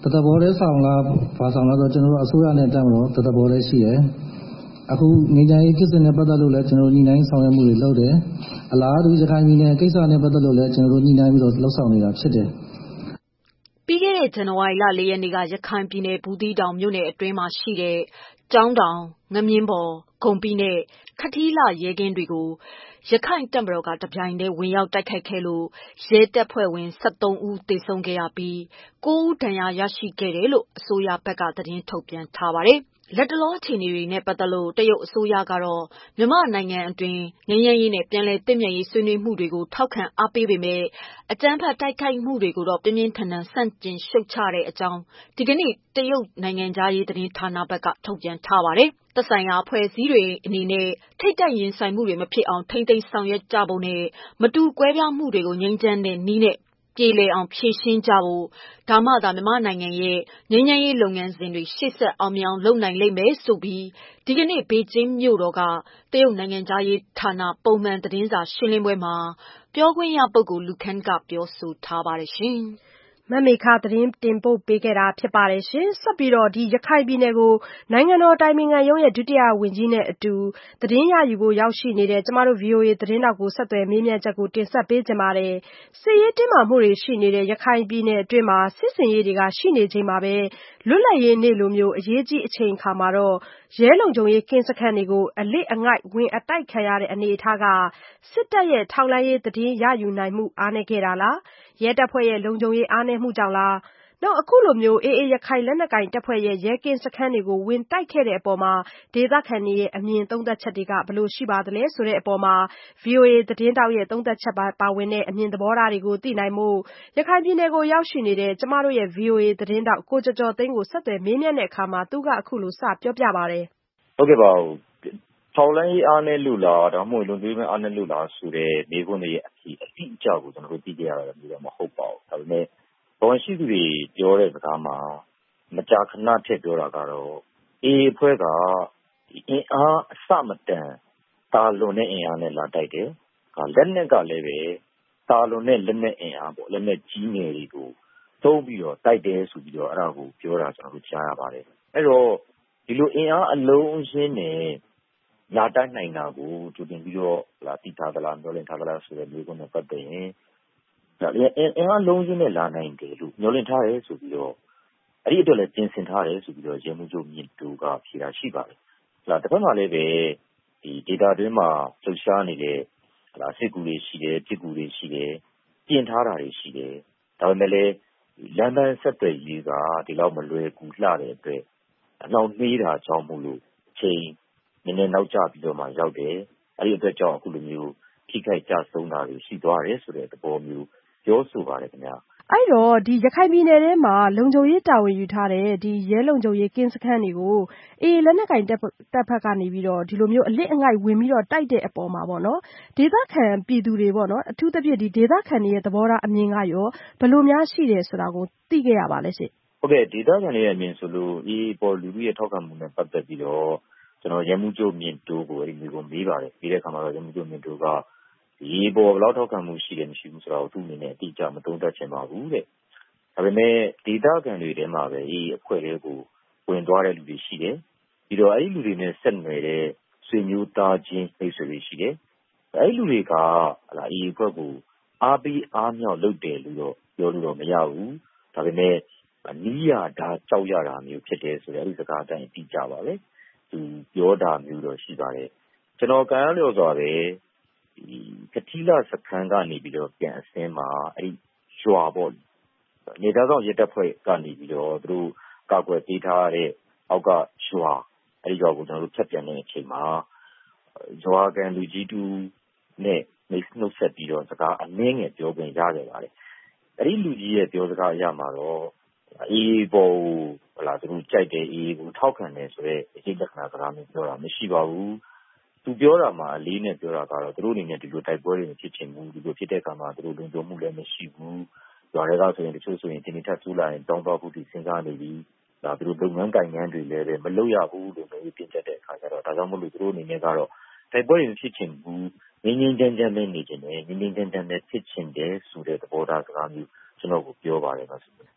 တတဘောလေးဆောင်လားဘာဆောင်လားဆိုကျွန်တော်တို့အစိုးရနဲ့တက်မလို့တတဘောလေးရှိတယ်အခုငင်းကြရေးဖြစ်စဉ်နဲ့ပတ်သက်လို့လည်းကျွန်တော်တို့ညီနိုင်ဆောင်ရွက်မှုတွေလုပ်တယ်အလားတူရခိုင်ပြည်နယ်ကိစ္စနဲ့ပတ်သက်လို့လည်းကျွန်တော်တို့ညီနိုင်ပြီးတော့လှုပ်ဆောင်နေတာဖြစ်တယ်ပြီးခဲ့တဲ့ဇန်နဝါရီလ၄ရက်နေ့ကရခိုင်ပြည်နယ်ဘူးသီးတောင်မြို့နယ်အတွင်းမှာရှိတဲ့ကျောင်းတောင်ငမြင်းပေါ်ဂုံပီးနဲ့ခထီးလာရဲကင်းတွေကိုရခိုင်တပ်မတော်ကတပြိုင်တည်းဝင်ရောက်တိုက်ခိုက်ခဲ့လို့ရဲတပ်ဖွဲ့ဝင်၁၃ဦးသေဆုံးခဲ့ရပြီး၉ဦးဒဏ်ရာရရှိခဲ့တယ်လို့အစိုးရဘက်ကသတင်းထုတ်ပြန်ထားပါတယ်။လက်တလောအခြေအနေတွေနဲ့ပတ်သက်လို့တရုတ်အစိုးရကတော့မြန်မာနိုင်ငံအတွင်းငြိမ်းချမ်းရေးနဲ့ပြန်လည်သင့်မြတ်ရေးဆွေးနွေးမှုတွေကိုထောက်ခံအားပေးပေမဲ့အကြမ်းဖက်တိုက်ခိုက်မှုတွေကိုတော့ပြင်းပြင်းထန်ထန်ဆန့်ကျင်ရှုတ်ချတဲ့အကြောင်းဒီကနေ့တရုတ်နိုင်ငံခြားရေးသတင်းဌာနဘက်ကထုတ်ပြန်ထားပါတယ်။သက်ဆိုင်ရာအဖွဲ့အစည်းတွေအနေနဲ့ထိပ်တိုက်ရင်ဆိုင်မှုတွေမဖြစ်အောင်ထိမ့်သိမ်းဆောင်ရွက်ကြဖို့နဲ့မတူကွဲပြားမှုတွေကိုငြိမ်းချမ်းတဲ့နည်းနဲ့ပြေလည်အောင်ဖြေရှင်းကြဖို့ဒါမှသာမြန်မာနိုင်ငံရဲ့ငြိမ်းချမ်းရေးလုပ်ငန်းစဉ်တွေရှေ့ဆက်အောင်မြင်အောင်လုပ်နိုင်လိမ့်မယ်ဆိုပြီးဒီကနေ့ဘေကျင်းမြို့တော်ကတရုတ်နိုင်ငံခြားရေးဌာနပုံမှန်သတင်းစာရှင်းလင်းပွဲမှာပြောခွင့်ရပုဂ္ဂိုလ်လူခန်းကပြောဆိုထားပါတယ်ရှင်။မမေခသတင်းတင်ပို့ပေးခဲ့တာဖြစ်ပါတယ်ရှင်။ဆက်ပြီးတော့ဒီရခိုင်ပြည်နယ်ကိုနိုင်ငံတော်တိုင်ပင်ခံရုံးရဲ့ဒုတိယဝန်ကြီးနဲ့အတူသတင်းရယူဖို့ရောက်ရှိနေတဲ့ကျမတို့ ဗီအိုအေ သတင်းတောက်ကိုဆက်သွယ်မေးမြန်းချက်ကိုတင်ဆက်ပေးကြပါမယ်။စစ်ရေးတင်းမာမှုတွေရှိနေတဲ့ရခိုင်ပြည်နယ်အတွင်းမှာစစ်စင်ရေးတွေကရှိနေချိန်မှာပဲလွတ်လပ်ရေးနေ့လိုမျိုးအရေးကြီးအချိန်အခါမှာတော့ရဲလုံခြုံရေးကင်းစခန်းတွေကိုအလစ်အငိုက်ဝင်အတိုက်ခံရတဲ့အနေအထားကစစ်တပ်ရဲ့ထောက်လှမ်းရေးသတင်းရယူနိုင်မှုအားနည်းခဲ့တာလားရဲတပ်ဖွဲ့ရဲ့လုံခြုံရေးအားနည်းမှုကြောင့်လားနောက်အခုလိုမျိုးအေးအေးရခိုင်လက်နက်ကိုင်တပ်ဖွဲ့ရဲ့ရဲကင်းစခန်းတွေကိုဝင်တိုက်ခဲ့တဲ့အပေါ်မှာဒေသခံတွေရဲ့အမြင်သုံးသပ်ချက်တွေကဘယ်လိုရှိပါသလဲဆိုတဲ့အပေါ်မှာ ဗီအိုအေ သတင်းတောက်ရဲ့သုံးသပ်ချက်ပါဝင်တဲ့အမြင်သဘောထားတွေကိုသိနိုင်မှုရခိုင်ပြည်နယ်ကိုရောက်ရှိနေတဲ့ကျမတို့ရဲ့ ဗီအိုအေ သတင်းတောက်ကိုကျော်ကျော်သိန်းကိုဆက်သွယ်မေးမြန်းတဲ့အခါမှာသူကအခုလိုစပြောပြပါဗျ။ဟုတ်ကဲ့ပါထောက်လှမ်းရေးအားနည်းလို့လားဒါမှမဟုတ်လုံခြုံရေးအားနည်းလို့လားဆိုတဲ့မိခွန်းတွေရဲ့အဖြစ်အတိအကျကိုကျွန်တော်တို့သိကြရတာမျိုးတော့မဟုတ်ပါဘူး။ဒါပေမဲ့ဘောင်ရှိသူတွေပြောတဲ့စကားမှာမကြာခဏထည့်ပြောတာကတော့အေးအဖွဲ့ကအင်အားအစမတန်တာလွန်တဲ့အင်အားနဲ့လာတိုက်တယ်။လက်နက်ကလည်းပဲတာလွန်တဲ့လက်နက်အင်အားပေါ့လက်နက်ကြီးငယ်တွေကိုသုံးပြီးတော့တိုက်တယ်ဆိုပြီးတော့အဲ့ဒါကိုပြောတာကျွန်တော်တို့ကြားရပါတယ်။အဲ့တော့ဒီလိုအင်အားအလုံးအင်းနဲ့လာတိုက်နိုင်တာကိုကြိုတင်ပြီးတော့လာတိထားသလားမျှော်လင့်ထားသလားဆိုတဲ့မျိုးကိုပတ်သက်ရင်ဒါလည်းအင်အားလုံးချင်းနဲ့လာနိုင်တယ်လို့မျှော်လင့်ထားတယ်ဆိုပြီးတော့အဲ့ဒီအတွက်လည်းပြင်ဆင်ထားတယ်ဆိုပြီးတော့ရဲမှုချုပ်မြင့်တူကဖြေတာရှိပါတယ်။ဒါတစ်ဖက်မှာလည်းပဲဒီ data တွင်းမှာလှုပ်ရှားနေတဲ့ဟာစစ်ကူတွေရှိတယ်ပြည်ကူတွေရှိတယ်ပြင်ထားတာတွေရှိတယ်ဒါပေမဲ့လည်းလမ်းပန်းဆက်သွယ်ရေးကဒီလောက်မလွယ်ကူလှတဲ့အတွက်အနောက်နှေးတာကြောင့်မို့လို့ချိန်နည်းနည်းနောက်ကျပြီးတော့မှရောက်တယ်အဲ့ဒီအတွက်ကြောင့်အခုလိုမျိုးထိခိုက်ကြဆုံးတာတွေရှိသွားတယ်ဆိုတဲ့သဘောမျိုးပြောဆိုပါတယ်ခင်ဗျာအဲ့တော့ဒီရခိုင်ပြည်နယ်ထဲမှာလုံခြုံရေးတာဝန်ယူထားတဲ့ဒီရဲလုံခြုံရေးကင်းစခန်းတွေကိုအေးလက်နက်ကင်တပ်တပ်ဖက်ကနေပြီးတော့ဒီလိုမျိုးအလစ်အငိုက်ဝင်ပြီးတော့တိုက်တဲ့အပေါ်မှာပေါ့နော်ဒေသခံပြည်သူတွေပေါ့နော်အထူးသဖြင့်ဒီဒေသခံတွေရဲ့သဘောထားအမြင်ကရောဘယ်လိုများရှိတယ်ဆိုတာကိုသိခဲ့ရပါလဲရှင့်ဟုတ်ကဲ့ဒေသခံတွေရဲ့အမြင်ဆိုလို့အေးပေါ်လူလူရဲ့ထောက်ခံမှုနဲ့ပတ်သက်ပြီးတော့ကျွန်တော်ရဲမှုချုပ်မြင့်တိုးကိုအဲ့ဒီမျိုးကိုမေးပါတယ်ပြီးတဲ့အခါမှာတော့ရဲမှုချုပ်မြင့်တိုးကဒီပေါ်ဘယ်လောက်ထောက်ခံမှုရှိတယ်မရှိဘူးဆိုတော့သူ့အနေနဲ့အတိအကျမသုံးသပ်ချင်ပါဘူးတဲ့ဒါပေမဲ့ဒေသခံတွေထဲမှာပဲအေးအဖွဲ့တွေကိုဝင်သွားတဲ့လူတွေရှိတယ်ပြီးတော့အဲ့ဒီလူတွေနဲ့ဆက်နွယ်တဲ့ဆွေမျိုးသားချင်းမိတ်ဆွေတွေရှိတယ်အဲ့ဒီလူတွေကဟလာအေးအဖွဲ့ကိုအားပေးအားမြောက်လုပ်တယ်လို့တော့ပြောလို့တော့မရဘူးဒါပေမဲ့နီးရတာကြောက်ရတာမျိုးဖြစ်တယ်ဆိုတော့အဲ့ဒီစကားအတိုင်းအတိအကျပါပဲသူပြောတာမျိုးတော့ရှိပါတယ်ကျွန်တော်ကံရလျော်စွာပဲဒီကတိလစခန်းကနေပြီးတော့ပြန်အစင်းမှာအဲ့ဒီရွာပေါ့နေသားဆောင်ရတပ်ဖွဲ့ကနေပြီးတော့သူတို့ကာကွယ်ပေးထားတဲ့အောက်ကရွာအဲ့ဒီရွာကိုကျွန်တော်တို့ဖြတ်ပြန်တဲ့အချိန်မှာရွာကန်လူကြီးတူနဲ့နှုတ်ဆက်ပြီးတော့စကားအနည်းငယ်ပြောခွင့်ရခဲ့ပါတယ်အဲ့ဒီလူကြီးရဲ့ပြောစကားအရမှာတော့အေးပေါ်ဟလာသူတို့ကြိုက်တယ်အေးကိုထောက်ခံတယ်ဆိုတော့အကျိတ်လက္ခဏာစကားမျိုးပြောတာမရှိပါဘူးသူပြောတာမှာအလေးနဲ့ပြောတာကတော့သူတို့အနေနဲ့ဒီလိုတိုက်ပွဲတွေဖြစ်ချင်ဘူးဒီလိုဖြစ်တဲ့အခါမှာသူတို့လုံခြုံမှုလည်းမရှိဘူးရွာတွေကဆိုရင်တချို့ဆိုရင်ဒီနေ့ထပ်ကျူးလာရင်တောင်းတဖို့ဒီစဉ်းစားနေပြီးဒါသူတို့လုပ်ငန်းကိုင်ငန်းတွေလည်းပဲမလုပ်ရဘူးလို့မျိုးပြင်ချက်တဲ့အခါကျတော့ဒါကြောင့်မို့လို့သူတို့အနေနဲ့ကတော့တိုက်ပွဲတွေဖြစ်ချင်ဘူးငင်းငင်းကြမ်းကြမ်းပဲနေချင်တယ်ငင်းငင်းကြမ်းကြမ်းပဲဖြစ်ချင်တယ်ဆိုတဲ့သဘောထားစကားမျိုးကျွန်တော်ကိုပြောပါတယ်ပါ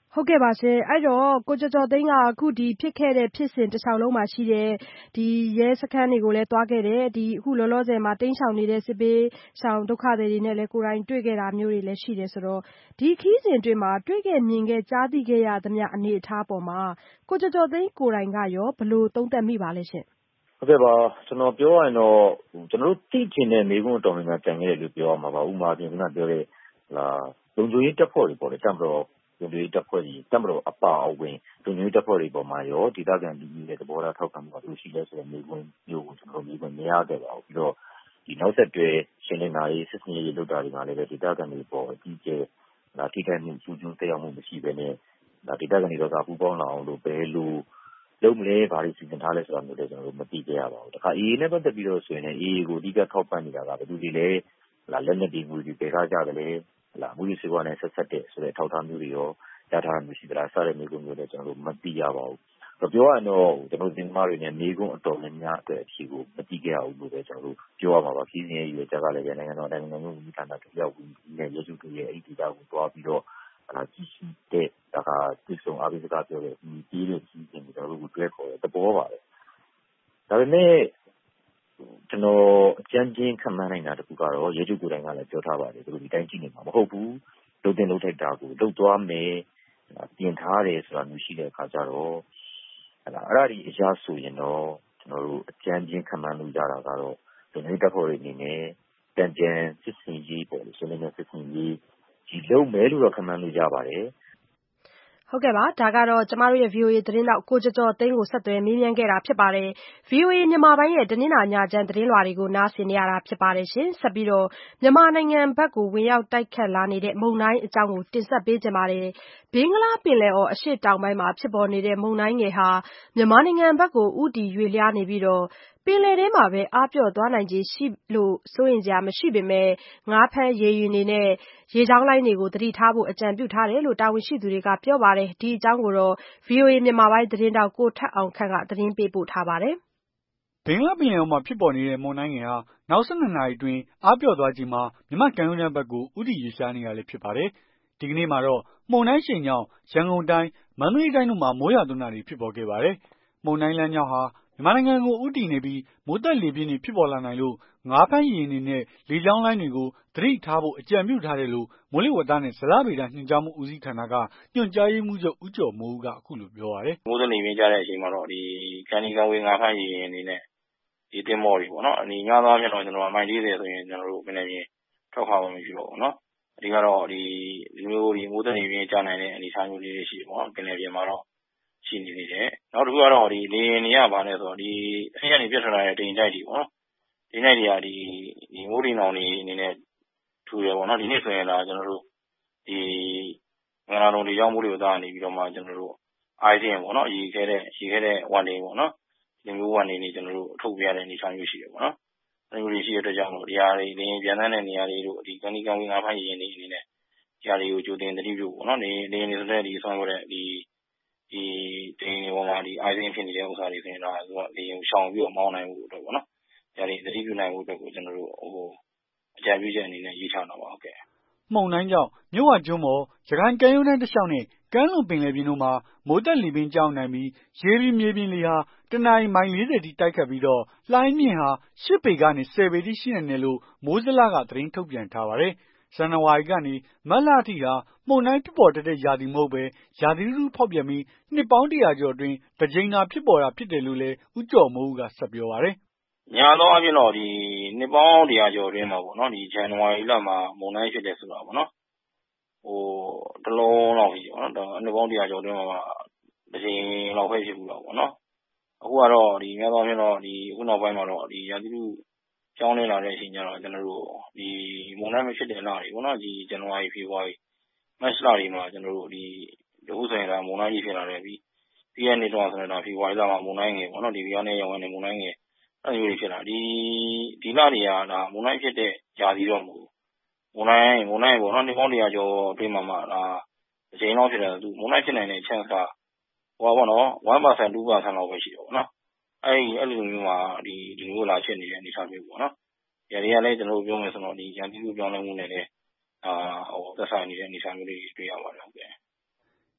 ဟုတ်ကဲ့ပါရှင်အဲ့တော့ကိုကျော်ကျော်သိန်းကအခုဒီဖြစ်ခဲ့တဲ့ဖြစ်စဉ်တစ်လျှောက်လုံးမှာရှိတဲ့ဒီရဲစခန်းတွေကိုလည်းတွားခဲ့တယ်ဒီအခုလောလောဆယ်မှာတိမ်းရှောင်နေတဲ့စစ်ပေးရှောင်ဒုက္ခသည်တွေနဲ့လည်းကိုယ်တိုင်တွေ့ခဲ့တာမျိုးတွေလည်းရှိတယ်ဆိုတော့ဒီခီးစဉ်အတွင်းမှာတွေ့ခဲ့မြင်ခဲ့ကြားသိခဲ့ရသမျှအနေအထားပေါ်မှာကိုကျော်ကျော်သိန်းကိုယ်တိုင်ကရောဘယ်လိုသုံးသပ်မိပါလဲရှင်ဟုတ်ကဲ့ပါကျွန်တော်ပြောရရင်တော့ကျွန်တော်တို့သိချင်တဲ့မိကုန်းအတော်များများကြံခဲ့တယ်လို့ပြောရမှာပါဥပမာပြင်ခုနပြောတဲ့လာလုံခြုံရေးတပ်ဖွဲ့တွေပေါ့လေတပ်မတော်လုံခြုံရေးတပ်ဖွဲ့တွေတပ်မတော်အပါအဝင်လုံခြုံရေးတပ်ဖွဲ့တွေပေါ်မှာရောဒေသခံလူမျိုးတွေသဘောထားထောက်ခံမှုကလို့ရှိလဲဆိုတဲ့မိကုန်းမျိုးကိုကျွန်တော်မိကုန်းမရခဲ့ပါဘူးပြီးတော့ဒီနောက်ဆက်တွဲရှင်းလင်းတာရေးစစ်စင်ရေးလုပ်တာတွေမှာလည်းဒေသခံတွေပေါ်အကြီးကျယ်လာထိခိုက်မှုကျူးကျော်တက်ရောက်မှုမရှိဘဲနဲ့ဒါဒေသခံတွေတော့ကပူပေါင်းလာအောင်လို့ပဲလို့လုံးမလဲဘာလို့စီစဉ်ထားလဲဆိုတာမျိုးလည်းကျွန်တော်တို့မသိကြရပါဘူး။ဒါခါ A A နဲ့ပတ်သက်ပြီးတော့ဆိုရင်လည်း A A ကိုအဓိကထောက်ပံ့နေတာကဘယ်သူတွေလဲလာလက်နက်တွေငွေတွေပေးထားကြတယ်လေလာမှုရေးစေဝါနဲ့ဆက်ဆက်တဲ့ဆိုတဲ့ထောက်ထားမျိုးတွေရောရထားတာမျိုးရှိသလားစတဲ့မျိုးမျိုးလည်းကျွန်တော်တို့မသိရပါဘူး။ပြောရရင်တော့ကျွန်တော်ဒီမှာတွေနဲ့မိကုန်းအတော်များများအတွက်အဖြေကိုမသိကြရဘူးလို့ပဲကျွန်တော်တို့ပြောရမှာပါ။ခီးစဉ်ရဲ့ရွေးချယ်ကလည်းနိုင်ငံတော်နိုင်ငံတော်ဝန်ကြီးဌာနတို့ရောက်ပြီးနဲ့ရဲစုတွေရဲ့အဲ့ဒီဒေတာကိုတွားပြီးတော့အာကြည့်ရှိတဲ့ဒါကသူ့ဆောင်အပိစကားပြောတဲ့ဒီပြီးတဲ့ကြီးစဉ်ကိုကျွန်တော်တို့တွဲခေါ်တဲ့သဘောပါပဲဒါပေမဲ့ကျွန်တော်အကြမ်းချင်းခံမှန်းနိုင်တာတခုကတော့ရဲချုပ်ကိုယ်တိုင်ကလည်းပြောထားပါတယ်သူတို့ဒီတိုင်းကြည့်နေမှာမဟုတ်ဘူးလုံတင်လုံထိုက်တာကိုလုံသွားမယ်ပြင်ထားတယ်ဆိုတာမျိုးရှိတဲ့အခါကျတော့အဲ့ဒါအဲ့ဒါဒီအရာဆိုရင်တော့ကျွန်တော်တို့အကြမ်းချင်းခံမှန်းလို့ရတာကတော့လုံခြုံရေးတပ်ဖွဲ့တွေအနေနဲ့တန်ကြံစစ်စင်ရေးပေါ့လေရှင်းလင်းတဲ့စစ်စင်ရေးဒီလုံမဲလို့တော့ခံမှန်းလို့ရပါတယ်ဟုတ်ကဲ့ပါဒါကတော့ကျမတို့ရဲ့ V O A သတင်းတောက်ကိုကျော်ကျော်သိန်းကိုဆက်သွယ်မေးမြန်းခဲ့တာဖြစ်ပါတယ် V O A မြန်မာပိုင်းရဲ့တနင်္လာညချမ်းသတင်းလွှာတွေကိုနားဆင်နေရတာဖြစ်ပါတယ်ရှင်ဆက်ပြီးတော့မြန်မာနိုင်ငံဘက်ကိုဝင်ရောက်တိုက်ခတ်လာနေတဲ့မုန်တိုင်းအကြောင်းကိုတင်ဆက်ပေးကြပါမယ်ဘင်္ဂလားပင်လယ်အော်အရှေ့တောင်ပိုင်းမှာဖြစ်ပေါ်နေတဲ့မုန်တိုင်းငယ်ဟာမြန်မာနိုင်ငံဘက်ကိုဦးတည်ရွေ့လျားနေပြီးတော့ပင်လယ်ထဲမှာပဲအားပြော့သွားနိုင်ခြေရှိလို့စိုးရင်စရာမရှိပေမဲ့ငါးဖမ်းရေယာဉ်တွေနဲ့ရေကြောင်းလိုင်းတွေကိုသတိထားဖို့အကြံပြုထားတယ်လို့တာဝန်ရှိသူတွေကပြောပါတယ်ဒီအကြောင်းကိုတော့ V O A မြန်မာပိုင်းသတင်းတောက်ကိုထက်အောင်ခန့်ကသတင်းပေးပို့ထားပါတယ်ဘင်္ဂလားပင်လယ်အော်မှာဖြစ်ပေါ်နေတဲ့မုန်တိုင်းငယ်ဟာနောက်၁၂နာရီအတွင်းအားပျော့သွားချိန်မှာမြန်မာကမ်းရိုးတန်းဘက်ကိုဦးတည်ရွေ့လျားနေတာလည်းဖြစ်ပါတယ်ဒီကနေ့မှာတော့မုန်တိုင်းရှိန်ကြောင့်ရန်ကုန်တိုင်းမန္တလေးတိုင်းတို့မှာမိုးရွာသွန်းတာတွေဖြစ်ပေါ်ခဲ့ပါတယ်မုန်တိုင်းလမ်းကြောင်းဟာမြန်မာနိုင်ငံကိုဦးတည်နေပြီးမိုးသက်လေပြင်းတွေဖြစ်ပေါ်လာနိုင်လို့ငါးဖမ်းရေယာဉ်တွေနဲ့လေကြောင်းလိုင်းတွေကိုသတိထားဖို့အကြံပြုထားတယ်လို့မိုးလေဝသနဲ့ဇလဗေဒညွှန်ကြားမှုဦးစီးဌာနကညွှန်ကြားရေးမှူးချုပ်ဦးကျော်မိုးဦးကအခုလိုပြောပါတယ်မိုးသက်လေပြင်းကြတဲ့အချိန်မှာတော့ဒီကမ်းနီကဝေးငါးဖမ်းရေယာဉ်တွေနဲ့ဒီတင်မော်တွေပေါ့နော်အနီငါးသားဖြစ်တော့ကျွန်တော်အမိုင်၄၀ဆိုရင်ကျွန်တော်တို့ပင်လယ်ပြင်ထွက်ခွာဖို့မရှိတော့ဘူးနော်အဒီကတော့ဒီဒီမျိုးဒီမိုးသက်လေပြင်းကြနိုင်တဲ့အနေအထားမျိုးလေးတွေရှိပေါ့နော်ပင်လယ်ပြင်မှာတော့ရှိနေနေတယ်နောက်တစ်ခုကတော့ဒီလေယာဉ်တွေကဘာလဲဆိုတော့ဒီအဲ့ဒီကနေပြတ်ထွက်လာတဲ့တိမ်တိုက်တွေပေါ့နော်ဒီနေ့တွေကဒီဒီမိုးဒီနောင်တွေအနေနဲ့ထူရပေါ့နော်ဒီနေ့ဆိုရင်တော့ကျွန်တော်တို့ဒီငါးလုံးတွေရောက်မှုတွေသားနေပြီးတော့မှကျွန်တော်တို့အိုင်စင်ပေါ့နော်ရေခဲတဲ့ရေခဲတဲ့ဝန်တွေပေါ့နော်ဒီမျိုးဝန်တွေနေကျွန်တော်တို့ထုတ်ပြရတဲ့အနေအထားမျိုးရှိတယ်ပေါ့နော်အဲလိုတွေရှိတဲ့အတွက်ကြောင့်မို့ဒီဟာတွေနေပြန်တန်းတဲ့နေရာတွေတို့ဒီကဏီကံဝင်ငါးဖမ်းရေရင်တွေအနေနဲ့ဒီဟာတွေကိုကြိုတင်သတိပြုပေါ့နော်နေနေနေဆိုတဲ့ဒီဆောင်းရတဲ့ဒီဒီတင်ပေါ်မှာဒီအိုင်စင်ဖြစ်နေတဲ့ဥစ္စာတွေဆိုရင်တော့သူကလေရင်ရှောင်ပြီးတော့မောင်းနိုင်မှုအတွက်ပေါ့နော်ဒါတွေသတိပြုနိုင်မှုအတွက်ကိုကျွန်တော်တို့ဟိုအကြံပြုချက်အနေနဲ့ရေးချတာပါဟုတ်ကဲ့မှုန်တိုင်းကြောင့်မြဝကျွန်းပေါ်ရခိုင်ကမ်းရိုးတန်းတစ်လျှောက်နဲ့ကမ်းလွန်ပင်လယ်ပြင်တို့မှာမိုးသက်လေပြင်းကြောင်းနိုင်ပြီးရေပြင်မြေပြင်လေဟာတနအီမိုင်၄၀ထိတိုက်ခတ်ပြီးတော့လှိုင်းမြင့်ဟာ၈ပေကနေ၁၀ပေထိရှိနိုင်တယ်လို့မိုးဇလကသတင်းထုတ်ပြန်ထားပါတယ်ဇန်နဝါရီကနေမတ်လအထိဟာမှုန်တိုင်းဖြစ်ပေါ်တတ်တဲ့ရာသီမဟုတ်ပဲရာသီဥတုဖောက်ပြန်ပြီးနှစ်ပေါင်းတရာကျော်အတွင်းတစ်ကြိမ်သာဖြစ်ပေါ်တာဖြစ်တယ်လို့လည်းဦးကျော်မိုးဦးကဆက်ပြောပါတယ်ညာသောအပြင်တော့ဒီနှစ်ပေါင်းတရာကျော်အတွင်းမှာပေါ့နော်ဒီဇန်နဝါရီလမှာမုန်တိုင်းဖြစ်တယ်ဆိုတာပေါ့နော်ဟိုတလုံးလောက်ကြီးပေါ့နော်နှစ်ပေါင်းတရာကျော်အတွင်းမှာတစ်ကြိမ်လောက်ပဲဖြစ်ဘူးတော့ပေါ့နော်အခုကတော့ဒီများသောအားဖြင့်တော့ဒီခုနောက်ပိုင်းမှာတော့ဒီရာသီဥတုကြောင်းနေလာတဲ့အချိန်ကျတော့ကျွန်တော်တို့ဒီမုန်တိုင်းမဖြစ်တဲ့လတွေပေါ့နော်ဒီဇန်နဝါရီဖေဖော်ဝါရီမတ်လတွေမှာကျွန်တော်တို့ဒီဒီဥဆိုင်ရာမုန်တိုင်းကြီးဖြစ်လာတယ်ပြီးပြီးရနေတော့ဆိုတော့ဖေဖော်ဝါရီလမှာမုန်တိုင်းငယ်ပေါ့နော်ဒီပြောင်းနေရောင်းနေမုန်တိုင်းငယ်အဲ့လိုဖြစ်လာဒီဒီလတွေကဒါမုန်တိုင်းဖြစ်တဲ့ယာစီတော့မဟုတ်မုန်တိုင်းမုန်တိုင်းပေါ့နော်နှစ်ပေါင်းတရာကျော်အတွင်းမှာမှဒါအချိန်လောက်ဖြစ်တယ်သူမုန်တိုင်းဖြစ်နိုင်တဲ့ chance ကဟိုပါပေါ့နော် one percent two percent လောက်ပဲရှိတယ်ပေါ့နော်အဲ့အဲ့လိုမျိုးမှာဒီဒီလိုလာဖြစ်နေတဲ့အနေအထားမျိုးပေါ့နော်ဒီအရာလေးကျွန်တော်တို့ပြောမယ်ဆိုတော့ဒီရန်ပြည်သူပြောင်းလဲမှုနဲ့လည်းအာဟိုသက်ဆိုင်နေတဲ့အနေအထားမျိုးတွေတွေ့ရပါတယ်ဟုတ်ကဲ့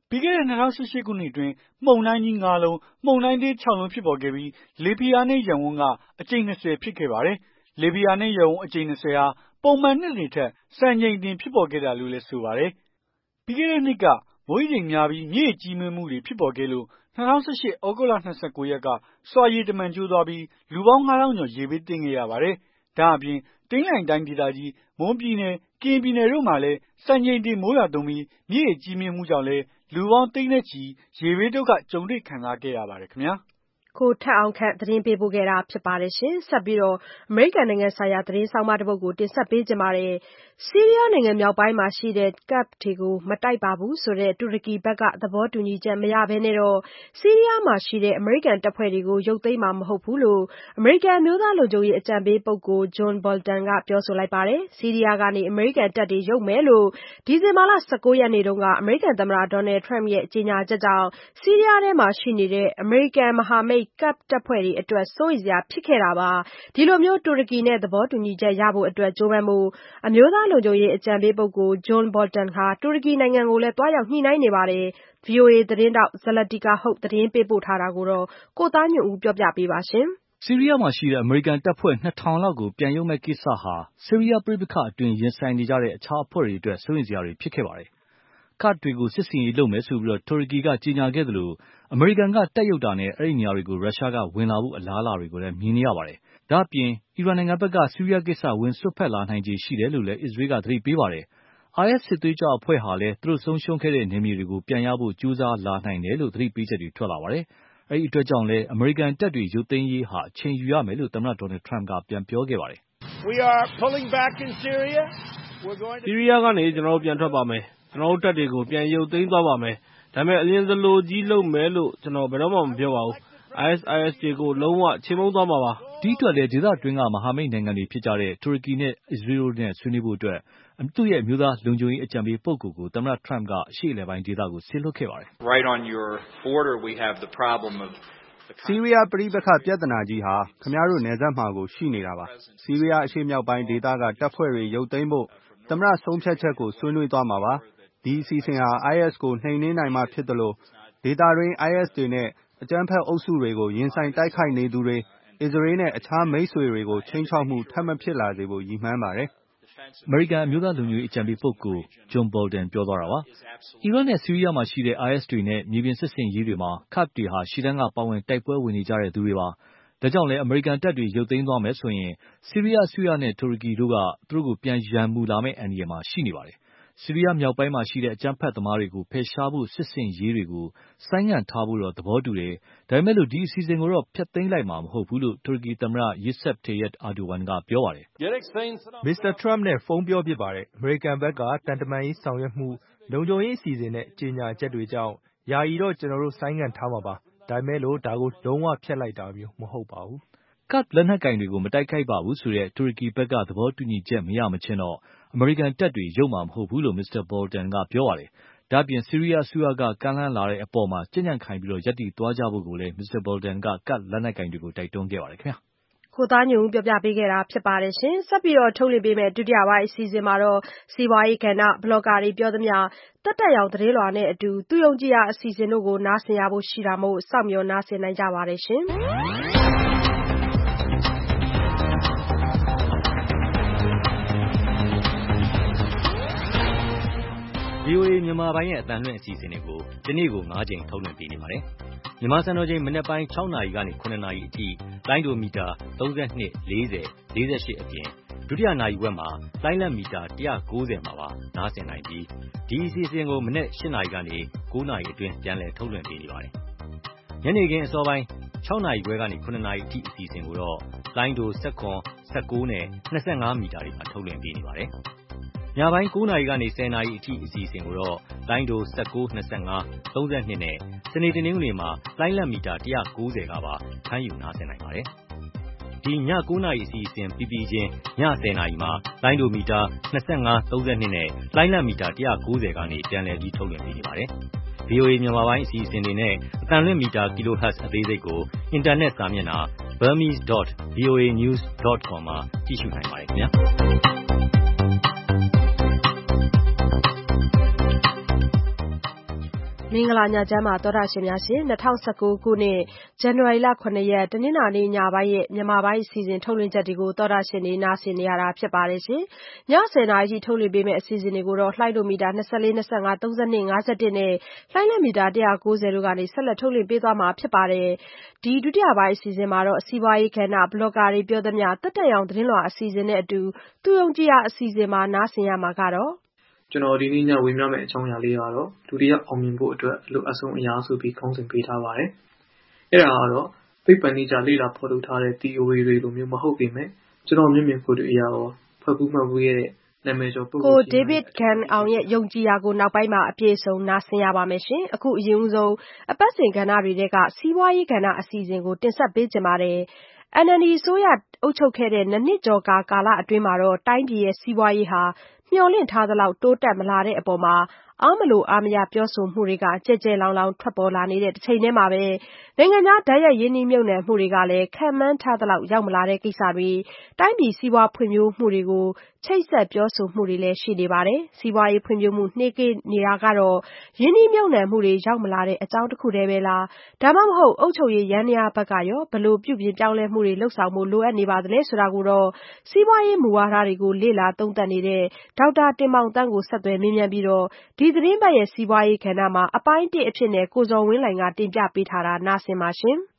ပြီးခဲ့တဲ့၂၀၁၈ ခုနှစ်အတွင်းမုန်တိုင်းကြီး ၅ လုံးမုန်တိုင်းသေး ၆ လုံးဖြစ်ပေါ်ခဲ့ပြီးလေဖိအားနည်းရပ်ဝန်းကအကြိမ် ၂၀ ဖြစ်ခဲ့ပါတယ်။လေဖိအားနည်းရပ်ဝန်းအကြိမ် ၂၀ ဟာပုံမှန်နှစ်တွေထက်စံချိန်တင်ဖြစ်ပေါ်ခဲ့တာလို့လည်းဆိုပါတယ်။ပြီးခဲ့တဲ့နှစ်ကမိုးရေချိန်များပြီးမြစ်ရေကြီးမြင့်မှုတွေဖြစ်ပေါ်ခဲ့လို့၂၀၁၈ သြဂုတ်လ ၂၉ ရက်ကစွာရေတမံကျိုးသွားပြီးလူပေါင်း ၅ ထောင်ကျော်ရေဘေးသင့်ခဲ့ရပါတယ်။ဒါအပြင်တနင်္သာရီတိုင်းဒေသကြီးမွန်ပြည်နယ်ကရင်ပြည်နယ်တို့မှာလည်းစံချိန်တင်မိုးရွာသွန်းပြီးမြစ်ရေကြီးမြင့်မှုကြောင့်လည်းလူပေါင်းသိန်းနဲ့ချီရေဘေးဒုက္ခကြုံတွေ့ခံစားခဲ့ရပါတယ်ခင်ဗျာကိုထက်အောင်ခန့်သတင်းပေးပို့ခဲ့တာဖြစ်ပါတယ်ရှင်ဆက်ပြီးတော့အမေရိကန်နိုင်ငံဆိုင်ရာသတင်းဆောင်မတစ်ပုဒ်ကိုတင်ဆက်ပေးကြပါမယ်ဆီးရီးယားနိုင်ငံမြောက်ပိုင်းမှာရှိတဲ့ Kurd တွေကိုမတိုက်ပါဘူးဆိုတဲ့တူရကီဘက်ကသဘောတူညီချက်မရဘဲနဲ့တော့ဆီးရီးယားမှာရှိတဲ့အမေရိကန်တပ်ဖွဲ့တွေကိုရုပ်သိမ်းမှာမဟုတ်ဘူးလို့အမေရိကန်မျိုးသားလုံခြုံရေးအကြံပေးပုဂ္ဂိုလ် John Bolton ကပြောဆိုလိုက်ပါတယ်ဆီးရီးယားကနေအမေရိကန်တပ်တွေရုပ်မယ်လို့ဒီဇင်ဘာလ ၁၉ ရက်နေ့တုန်းကအမေရိကန်သမ္မတ Donald Trump ရဲ့ကြေညာချက်ကြောင့်ဆီးရီးယားထဲမှာရှိနေတဲ့အမေရိကန်မဟာမိတ် Kurd တပ်ဖွဲ့တွေအတွက်စိုးရိမ်စရာဖြစ်ခဲ့တာပါဒီလိုမျိုးတူရကီနဲ့သဘောတူညီချက်ရဖို့အတွက်ကြိုးပမ်းမှုအမျိုးသားလုံခြုံရေးအကြံပေးပုဂ္ဂိုလ် John Bolton ဟာတူရကီနိုင်ငံကိုလည်းတွားရောက်ညှိနှိုင်းနေပါတယ် ဗွီအိုအေ သတင်းထောက် Zlatica Hoke သတင်းပေးပို့ထားတာကိုကိုသားညွန့်ဦးပြောပြပေးပါရှင်ဆီးရီးယားမှာရှိတဲ့အမေရိကန်တပ်ဖွဲ့ ၂ ထောင်လောက်ကိုပြန်ရုပ်မဲ့ကိစ္စဟာဆီးရီးယားပြည်ပခါအတွင်းရင်ဆိုင်နေကြတဲ့အခြားအဖွဲ့တွေအတွက်စိုးရိမ်စရာတွေဖြစ်ခဲ့ပါတယ်။ Kurd တွေကိုစစ်စင်ရေးလုပ်မယ်ဆိုပြီးတူရကီကကြေညာခဲ့သလိုအမေရိကန်ကတပ်ရုပ်တာနဲ့အဲ့ဒီနေရာတွေကိုရုရှားကဝင်လာဖို့အလားအလာတွေကိုလည်းမြင်နေရပါတယ်။ဒါ့အပြင်အီရန်နိုင်ငံဘက်ကဆီးရီးယားကိစ္စဝင်စွက်ဖက်လာနိုင်ခြေရှိတယ်လို့လည်းအစ္စရေးကသတိပေးပါတယ်။ IS စစ်သွေးကြွအဖွဲ့ဟာလည်းသူတို့ဆုံးရှုံးခဲ့တဲ့နယ်မြေတွေကိုပြန်ရဖို့ကြိုးစားလာနိုင်တယ်လို့သတိပေးချက်တွေထွက်လာပါတယ်။အဲဒီအတွက်ကြောင့်လည်းအမေရိကန်တပ်တွေရုပ်သိမ်းရေးဟာအချိန်ယူရမယ်လို့သမ္မတ Donald Trump ကပြန်ပြောခဲ့ပါတယ်။ We are pulling back in Syria. We're going to ဆီးရီးယားကနေကျွန်တော်တို့ပြန်ထွက်ပါမယ်။ကျွန်တော်တို့တပ်တွေကိုပြန်ရုပ်သိမ်းသွားပါမယ်။ဒါပေမဲ့အရင်စလိုကြီးလုပ်မယ်လို့ကျွန်တော်ဘယ်တော့မှမပြောပါဘူး။ IS IS တွေကိုလုံးဝချေမှုန်းသွားမှာပါ။ဒီအတွက်လည်းဒေသတွင်းကမဟာမိတ်နိုင်ငံတွေဖြစ်ကြတဲ့တူရကီနဲ့အစ္စရေးတို့နဲ့ဆွေးနွေးဖို့အတွက်သူ့ရဲ့အမျိုးသားလုံခြုံရေးအကြံပေးပုဂ္ဂိုလ်ကိုသမ္မတ Trump ကအရှေ့အလယ်ပိုင်းဒေသကိုစေလွှတ်ခဲ့ပါတယ်။ Right on your border we have the problem of ဆီးရီးယားပြည်ပခပြဿနာကြီးဟာခင်ဗျားတို့နယ်စပ်မှာကိုရှိနေတာပါ။ဆီးရီးယားအရှေ့မြောက်ပိုင်းဒေသကတပ်ဖွဲ့တွေရုပ်သိမ်းဖို့သမ္မတဆုံးဖြတ်ချက်ကိုဆွေးနွေးသွားမှာပါ။ဒီအစီအစဉ်ဟာ IS ကိုနှိမ်နင်းနိုင်မှာဖြစ်တယ်လို့ဒေသတွင်း IS တွေနဲ့အကြမ်းဖက်အုပ်စုတွေကိုရင်ဆိုင်တိုက်ခိုက်နေသူတွေအစ္စရေးနဲ့အခြားမိတ်ဆွေတွေကိုခြိမ်းခြောက်မှုထပ်မဖြစ်လာစေဖို့ရည်မှန်းပါတယ်။အမေရိကန်အမျိုးသားလုံခြုံရေးအကြံပေးပုဂ္ဂိုလ် John Bolton ပြောသွားတာပါ။အီရတ်နဲ့ဆီးရီးယားမှာရှိတဲ့ IS တွေနဲ့မြေပြင်စစ်ဆင်ရေးတွေမှာ Kurd တွေဟာရှေ့တန်းကပါဝင်တိုက်ပွဲဝင်နေကြတဲ့သူတွေပါ။ဒါကြောင့်လည်းအမေရိကန်တပ်တွေရုပ်သိမ်းသွားမယ်ဆိုရင်ဆီးရီးယားအစိုးရနဲ့တူရကီတို့ကသူတို့ကိုပြန်ရန်မူလာမယ့်အန္တရာယ်မှာရှိနေပါတယ်။ဆီးရီးယားမြောက်ပိုင်းမှာရှိတဲ့အကြမ်းဖက်သမားတွေကိုဖယ်ရှားဖို့စစ်ဆင်ရေးတွေကိုဆိုင်းငံ့ထားဖို့တော့သဘောတူတယ်။ဒါပေမဲ့ဒီအစီအစဉ်ကိုတော့ဖျက်သိမ်းလိုက်မှာမဟုတ်ဘူးလို့တူရကီသမ္မတ Recep Tayyip Erdogan ကပြောပါတယ်။ မစ္စတာ Trump နဲ့ဖုန်းပြောဖြစ်ပါတယ်။အမေရိကန်ဘက်ကတန်တမာရေးဆောင်ရွက်မှုလုံခြုံရေးအစီအစဉ်နဲ့ကြေညာချက်တွေကြောင့်ယာယီတော့ကျွန်တော်တို့ဆိုင်းငံ့ထားမှာပါ။ဒါပေမဲ့လို့ဒါကိုလုံးဝဖျက်လိုက်တာမျိုးမဟုတ်ပါဘူး။ Kurd လက်နက်ကိုင်တွေကိုမတိုက်ခိုက်ပါဘူးဆိုတဲ့တူရကီဘက်ကသဘောတူညီချက်မရမချင်းတော့အမေရိကန်တပ်တွေရုပ်မှာမဟုတ်ဘူးလို့ မစ္စတာ Bolton ကပြောပါတယ်။ဒါ့အပြင်ဆီးရီးယားအစိုးရကကမ်းလှမ်းလာတဲ့အပေါ်ကြံ့ကြံ့ခိုင်ပြီးရပ်တည်သွားကြဖို့ကိုလည်း မစ္စတာ Bolton က Kurd လက်နက်ကိုင်တွေကိုတိုက်တွန်းခဲ့ပါတယ်ခင်ဗျာ။ကိုသားညွန့်ဦးပြောပြပေးခဲ့တာဖြစ်ပါတယ်ရှင်ဆက်ပြီးတော့ထုတ်လွှင့်ပေးမယ့်ဒုတိယပိုင်းအစီအစဉ်မှာတော့စီးပွားရေးကဏ္ဍဘလော့ဂါတွေပြောသမျှတက်တက်ရောင်သတင်းလွှာနဲ့အတူသူယုံကြည်ရာအစီအစဉ်တို့ကိုနားဆင်ရဖို့ရှိတာမို့စောင့်မျှော်နားဆင်နိုင်ကြပါတယ်ရှင်။ဗွီအိုအေမြန်မာပိုင်းရဲ့အသံလွှင့်အစီအစဉ်တွေကိုဒီနေ့ကို၅ကြိမ်ထုတ်လွှင့်ပေးနေပါတယ်။မြန်မာစံတော်ချိန်မနက်ပိုင်း၆နာရီကနေ၇နာရီအထိလိုင်းဒိုမီတာ၃၂ ၄၀ ၄၈အပြင်ဒုတိယနာရီဝက်မှာလိုင်းလံမီတာ၁၉၀မှာပါနားဆင်နိုင်ပြီးဒီအစီအစဉ်ကိုမနက်၈နာရီကနေ၉နာရီအတွင်းပြန်လည်ထုတ်လွှင့်ပေးနေပါတယ်။ညနေခင်းအစောပိုင်း၆နာရီခွဲကနေ၇နာရီအထိအစီအစဉ်ကိုတော့လိုင်းဒို၁၇ ၁၉နဲ့၂၅မီတာတွေမှာထုတ်လွှင့်ပေးနေပါတယ်။ညပိုင်း၉နာရီကနေ၁၀နာရီအထိအစီအစဉ်ကိုတော့လိုင်းဒို၁၉ ၂၅ ၃၂နဲ့စနေတနင်္ဂနွေမှာလိုင်းလံမီတာ၁၉၀ကပါဖမ်းယူနားဆင်နိုင်ပါတယ်။ဒီည၉နာရီအစီအစဉ်ပြီးပြီးချင်းည၁၀နာရီမှာလိုင်းဒိုမီတာ၂၅ ၃၂နဲ့လိုင်းလံမီတာ၁၉၀ကနေပြန်လည်ပြီးထုတ်လွှင့်ပေးနေပါတယ်။ ဗွီအိုအေမြန်မာပိုင်းအစီအစဉ်တွေနဲ့အသံလွှင့်မီတာ kilohertz အသေးစိတ်ကိုအင်တာနက်စာမျက်နှာ burmese dot voa news dot com မှာကြည့်ရှုနိုင်ပါတယ်ခင်ဗျာ။မင်္ဂလာညချမ်းပါသောတာရှင်များရှင်၂၀၁၉ခုနှစ်ဇန်နဝါရီလခုနှစ်ရက်တနင်္လာနေ့ညပိုင်းရဲ့မြန်မာပိုင်းအစီအစဉ်ထုတ်လွှင့်ချက်တွေကိုသောတာရှင်တွေနားဆင်နေရတာဖြစ်ပါတယ်ရှင်ညဆယ်နာရီထိထုတ်လွှင့်ပေးမယ့်အစီအစဉ်တွေကိုတော့လှိုင်းဒိုမီတာ၂၄ ၂၅ ၃၂ ၅၁နဲ့လှိုင်းလက်မီတာ၁၉၀တို့ကနေဆက်လက်ထုတ်လွှင့်ပေးသွားမှာဖြစ်ပါတယ်ဒီဒုတိယပိုင်းအစီအစဉ်မှာတော့စီးပွားရေးကဏ္ဍဘလော့ဂါတွေပြောသမျှတက်တက်ရောင်သတင်းလွှာအစီအစဉ်နဲ့အတူသူယုံကြည်ရာအစီအစဉ်မှာနားဆင်ရမှာကတော့ကျွန်တော်ဒီနေ့ညဝေမျှမယ့်အကြောင်းအရာလေးကတော့ဒုတိယအောင်မြင်ဖို့အတွက်အလိုအဆုံးအရာဆိုပြီးခေါင်းစဉ်ပေးထားပါတယ်။အဲ့ဒါကတော့သိပ္ပံနည်းကျလေ့လာဖော်ထုတ်ထားတဲ့ theory တွေလိုမျိုးမဟုတ်ပေမဲ့ကျွန်တော်မျက်မြင်ကိုယ်တွေ့အရာရောဖတ်ဘူးမှတ်ဘူးရဲ့နာမည်ကျော်ပုဂ္ဂိုလ်ကိုဒေးဗစ်ဂန်အောင်ရဲ့ယုံကြည်ရာကိုနောက်ပိုင်းမှာအပြည့်စုံနားဆင်ရပါမယ်ရှင်။အခုအရင်ဆုံးအပတ်စဉ်ကဏ္ဍတွေကစီးပွားရေးကဏ္ဍအစီအစဉ်ကိုတင်ဆက်ပေးကြပါမယ်။ N L D အစိုးရအုပ်ချုပ်ခဲ့တဲ့နှစ်နှစ်ကျော်ကာကာလအတွင်းမှာတော့တိုင်းပြည်ရဲ့စီးပွားရေးဟာမျှော်လင့်ထားသလောက်တိုးတက်မလာတဲ့အပေါ်မှာအားမလိုအားမရပြောဆိုမှုတွေကကြဲကြဲလောင်လောင်ထွက်ပေါ်လာနေတဲ့တစ်ချိန်တည်းမှာပဲနိုင်ငံခြားဓာတ်ရိုက်ရင်းနှီးမြှုပ်နှံမှုတွေကလည်းခန့်မှန်းထားသလောက်ရောက်မလာတဲ့ကိစ္စတွေတိုင်းပြည်စီးပွားဖွံ့ဖြိုးမှုတွေကိုချိတ်ဆက်ပြောဆိုမှုတွေလည်းရှိနေပါတယ်။စီးပွားရေးဖွံ့ဖြိုးမှုနှေးကွေးနေတာကတော့ရင်းနှီးမြှုပ်နှံမှုတွေရောက်မလာတဲ့အကြောင်းတစ်ခုတည်းပဲလားဒါမှမဟုတ်အုပ်ချုပ်ရေးယန္တရားဘက်ကရောဘလို့ပြုပြင်ပြောင်းလဲမှုတွေလှုပ်ဆောင်မှုလိုအပ်နေပါသလဲဆိုတာကိုတော့စီးပွားရေးမူဝါဒတွေကိုလေ့လာသုံးသပ်နေတဲ့ဒေါက်တာတင်မောင်သန်းကိုဆက်သွယ်မေးမြန်းပြီးတော့ဒီသတင်းပတ်ရဲ့စီးပွားရေးကဏ္ဍမှာအပိုင်းတစ်အဖြစ်နဲ့ကိုဇော်ဝင်းလှိုင်ကတင်ပြပေးထားတာနားဆင်ပါရှင်။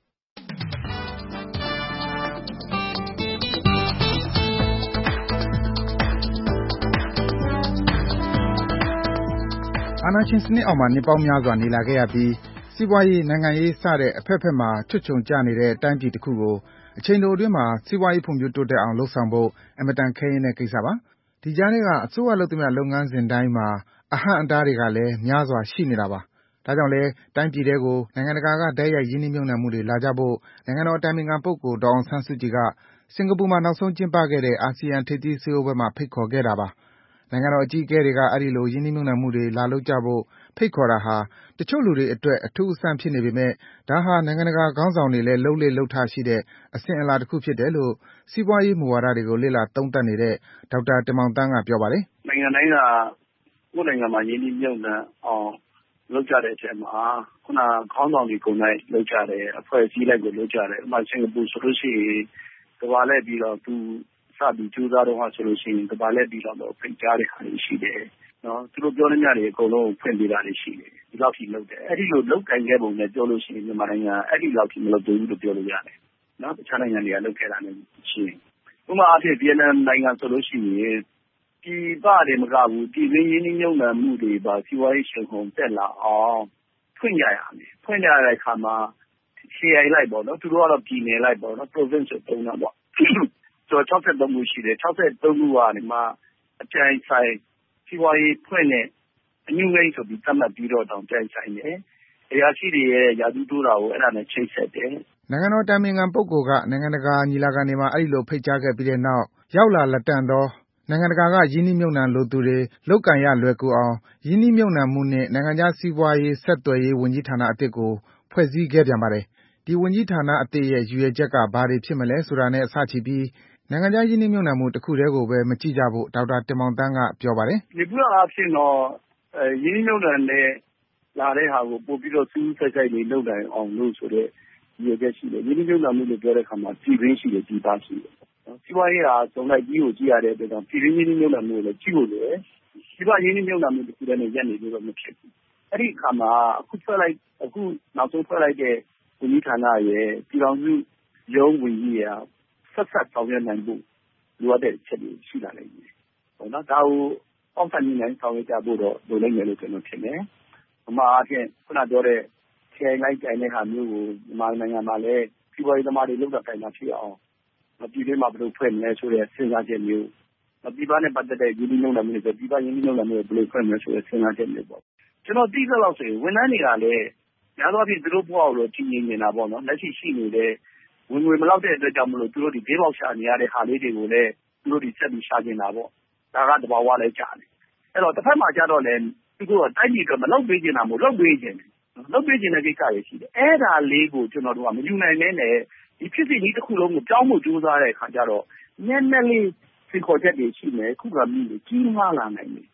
အာဏာရှင်စနစ်အောက်မှာနှစ်ပေါင်းများစွာနေလာခဲ့ရပြီးစီးပွားရေးနိုင်ငံရေးစတဲ့အဖက်ဖက်မှာချွတ်ချုံကျနေတဲ့တိုင်းပြည်တစ်ခုကိုအချိန်တိုအတွင်းမှာစီးပွားရေးဖွံ့ဖြိုးတိုးတက်အောင်လှုပ်ဆောင်ဖို့အင်မတန်ခဲယဉ်းတဲ့ကိစ္စပါ။ဒီကြားထဲကအစိုးရလုပ်သမျှလုပ်ငန်းစဉ်တိုင်းမှာအဟန့်အတားတွေကလည်းများစွာရှိနေတာပါ။ဒါကြောင့်လဲတိုင်းပြည်ထဲကိုနိုင်ငံတကာကဓာတ်ရိုက်ရင်းနှီးမြှုပ်နှံမှုတွေလာကြဖို့နိုင်ငံတော်အတိုင်ပင်ခံပုဂ္ဂိုလ်ဒေါ်အောင်ဆန်းစုကြည်ကစင်ကာပူမှာနောက်ဆုံးကျင်းပခဲ့တဲ့အာဆီယံထိပ်သီးစည်းဝေးပွဲမှာဖိတ်ခေါ်ခဲ့တာပါ။နိုင်ငံတော်အကြီးအကဲတွေကအဲဒီလိုရင်းနှီးမြှုပ်နှံမှုတွေလာလုပ်ကြဖို့ဖိတ်ခေါ်တာဟာတချို့လူတွေအတွက်အထူးအဆန်းဖြစ်နေပေမဲ့ဒါဟာနိုင်ငံတကာခေါင်းဆောင်တွေလည်းလုပ်လေ့လုပ်ထရှိတဲ့အစဉ်အလာတစ်ခုဖြစ်တယ်လို့စီးပွားရေးမူဝါဒတွေကိုလေ့လာသုံးသပ်နေတဲ့ဒေါက်တာတင်မောင်သန်းကပြောပါတယ်။နိုင်ငံတိုင်းကကိုယ်နိုင်ငံမှာရင်းနှီးမြှုပ်နှံအောင်လုပ်ကြတဲ့အချိန်မှာခုနခေါင်းဆောင်တွေကိုယ်တိုင်လုပ်ကြတယ်အဖွဲ့အစည်းလိုက်ကိုလုပ်ကြတယ်ဥပမာစင်ကာပူဆိုလို့ရှိရင်ကမ္ဘာလှည့်ပြီးတော့သူစပြီးကြိုးစားတော့ဟာဆိုလို့ရှိရင်ကမ္ဘာလှည့်ပြီးတော့ဖိတ်ကြားတဲ့ဟာတွေရှိတယ်နော်သူတို့ပြောနေကြတယ်အကုန်လုံးဖွင့်ပေးတာတွေရှိတယ်ဒီလောက်ထိလုပ်တယ်အဲ့ဒီလိုလုပ်ကင်ခဲ့ပုံနဲ့ပြောလို့ရှိရင်မြန်မာနိုင်ငံအဲ့ဒီလောက်ထိမလုပ်သေးဘူးလို့ပြောလို့ရတယ်နော်တခြားနိုင်ငံတွေကလုပ်ခဲ့တာနဲ့ရှိရင်ဥပမာအဖြစ်ဗီယက်နမ်နိုင်ငံဆိုလို့ရှိရင်ဒီပါတယ်မကဘူးဒီရင်းရင်းနှီးမြှုပ်နှံမှုတွေပါစီးပွားရေးရှင်ကုန်တက်လာအောင်ဖွင့်ကြရမယ်ဖွင့်ကြရတဲ့အခါမှာ C I လိုက်ပေါ့နော်သူတို့ကတော့ပြည်နယ်လိုက်ပေါ့နော် province ဆိုတုံးတာပေါ့ဆိုတော့၆၃ခုရှိတယ်၆၃ခုကနေမှအပြိုင်ဆိုင်စီးပွားရေးဖွင့်တဲ့အညွှန်းကိန်းဆိုပြီးသတ်မှတ်ပြီးတော့တောင်ပြိုင်ဆိုင်တယ်အရာရှိတွေရဲ့ယာတူတိုးတာကိုအဲ့ဒါနဲ့ချိတ်ဆက်တယ်နိုင်ငံတော်တိုင်ပင်ခံပုဂ္ဂိုလ်ကနိုင်ငံတကာညီလာခံတွေမှာအဲ့ဒီလိုဖိတ်ကြားခဲ့ပြီးတဲ့နောက်ရောက်လာလက်တန့်သောနိုင်ငံတကာကယင်းနှိမ့်မြုပ်နှံလိုသူတွေလုပ်ကင်ရလွယ်ကူအောင်ယင်းနှိမ့်မြုပ်နှံမှုနဲ့နိုင်ငံခြားစီးပွားရေးဆက်သွယ်ရေးဝန်ကြီးဌာနအသစ်ကိုဖွဲ့စည်းခဲ့ပြန်ပါတယ်ဒီဝန်ကြီးဌာနအသစ်ရဲ့ရည်ရွယ်ချက်ကဘာတွေဖြစ်မလဲဆိုတာနဲ့အစချီပြီးနိုင်ငံခြားယင်းနှိမ့်မြုပ်နှံမှုတစ်ခုတည်းကိုပဲမကြည့်ကြဖို့ဒေါက်တာတင်မောင်သန်းကပြောပါတယ်ဒီပူအားဖြင့်တော့ယင်းနှိမ့်မြုပ်နှံတဲ့လာတဲ့ဟာကိုပို့ပြီးတော့စူးစိုက်စိုက်လေးလုပ်နိုင်အောင်လို့ဆိုတဲ့ရည်ရွယ်ချက်ရှိတယ်ယင်းနှိမ့်မြုပ်နှံမှုလို့ပြောတဲ့အခါမှာပြည်ရင်းရှိတယ်ပြည်သားရှိတယ်စီးပွားရေးဟာစုံလိုက်ကြီးကိုကြည့်ရတဲ့အတွက်ကြောင့်ပြည်ရင်းရင်းနှီးမြှုပ်နှံမှုကိုလည်းကြည့်ဖို့လိုတယ်ဒီကရင်းနှီးမြှုပ်နှံမှုတစ်ခုတည်းနဲ့ရပ်နေလို့တော့မဖြစ်ဘူးအဲ့ဒီအခါမှာအခုဖွဲ့လိုက်အခုနောက်ဆုံးဖွဲ့လိုက်တဲ့ဝန်ကြီးဌာနရဲ့ပြည်တော်စုရုံးဝန်ကြီးရာဆက်ဆက်ဆောင်ရွက်နိုင်ဖို့လိုအပ်တဲ့အချက်တွေရှိလာနိုင်တယ်ဟုတ်နော်ဒါကိုအောက်ဆန်နေနိုင်ဆောင်ရွက်ကြဖို့တော့လိုနိုင်တယ်လို့ကျွန်တော်ထင်တယ်။အမှားအဖြစ်ခုနပြောတဲ့ခြေလိုက်ကြိုင်တဲ့ဟာမျိုးကိုမြန်မာနိုင်ငံမှာလည်းစီးပွားရေးသမားတွေလုပ်တာတိုင်တာဖြစ်အောင်ပြည်တွင်းမှာဘယ်လိုဖွဲ့မလဲဆိုတဲ့စဉ်းစားချက်မျိုးပြည်ပနဲ့ပတ်သက်တဲ့ရင်းနှီးမြှုပ်နှံမှုတွေပြည်ပရင်းနှီးမြှုပ်နှံမှုတွေဘယ်လိုဖွဲ့မလဲဆိုတဲ့စဉ်းစားချက်မျိုးပေါ့ကျွန်တော်သိသလောက်ဆိုရင်ဝန်ထမ်းတွေကလည်းများသောအားဖြင့်သူတို့ဘဝကိုတော့ကြီးကြီးနေတာပေါ့နော်လက်ရှိရှိနေတဲ့ဝင်ငွေမလောက်တဲ့အတွက်ကြောင့်မလို့သူတို့ဒီဒေးပေါက်ရှာနေရတဲ့ဟာလေးတွေကိုလည်းသူတို့ဒီဆက်ပြီးရှာနေတာပေါ့ဒါကတဘာဝလည်းကြားတယ်အဲ့တော့တစ်ဖက်မှာကြတော့လည်းသူတို့ကတိုက်ပြည်ကမလောက်ပေးနေတာမို့လောက်ပေးခြင်းတယ်လောက်ပေးခြင်းတဲ့ကိစ္စတွေရှိတယ်အဲ့ဒါလေးကိုကျွန်တော်တို့ကမယူနိုင်နဲ့နဲ့ဒီဖြစ်စဉ်ကြီးတစ်ခုလုံးကိုကြောင်းမှုကြိုးစားတဲ့အခါကျတော့နည်းနည်းလေးစိတ်ခေါ်ချက်တွေရှိမယ်ခုကမိတွေကြီးမားလာနိုင်တယ်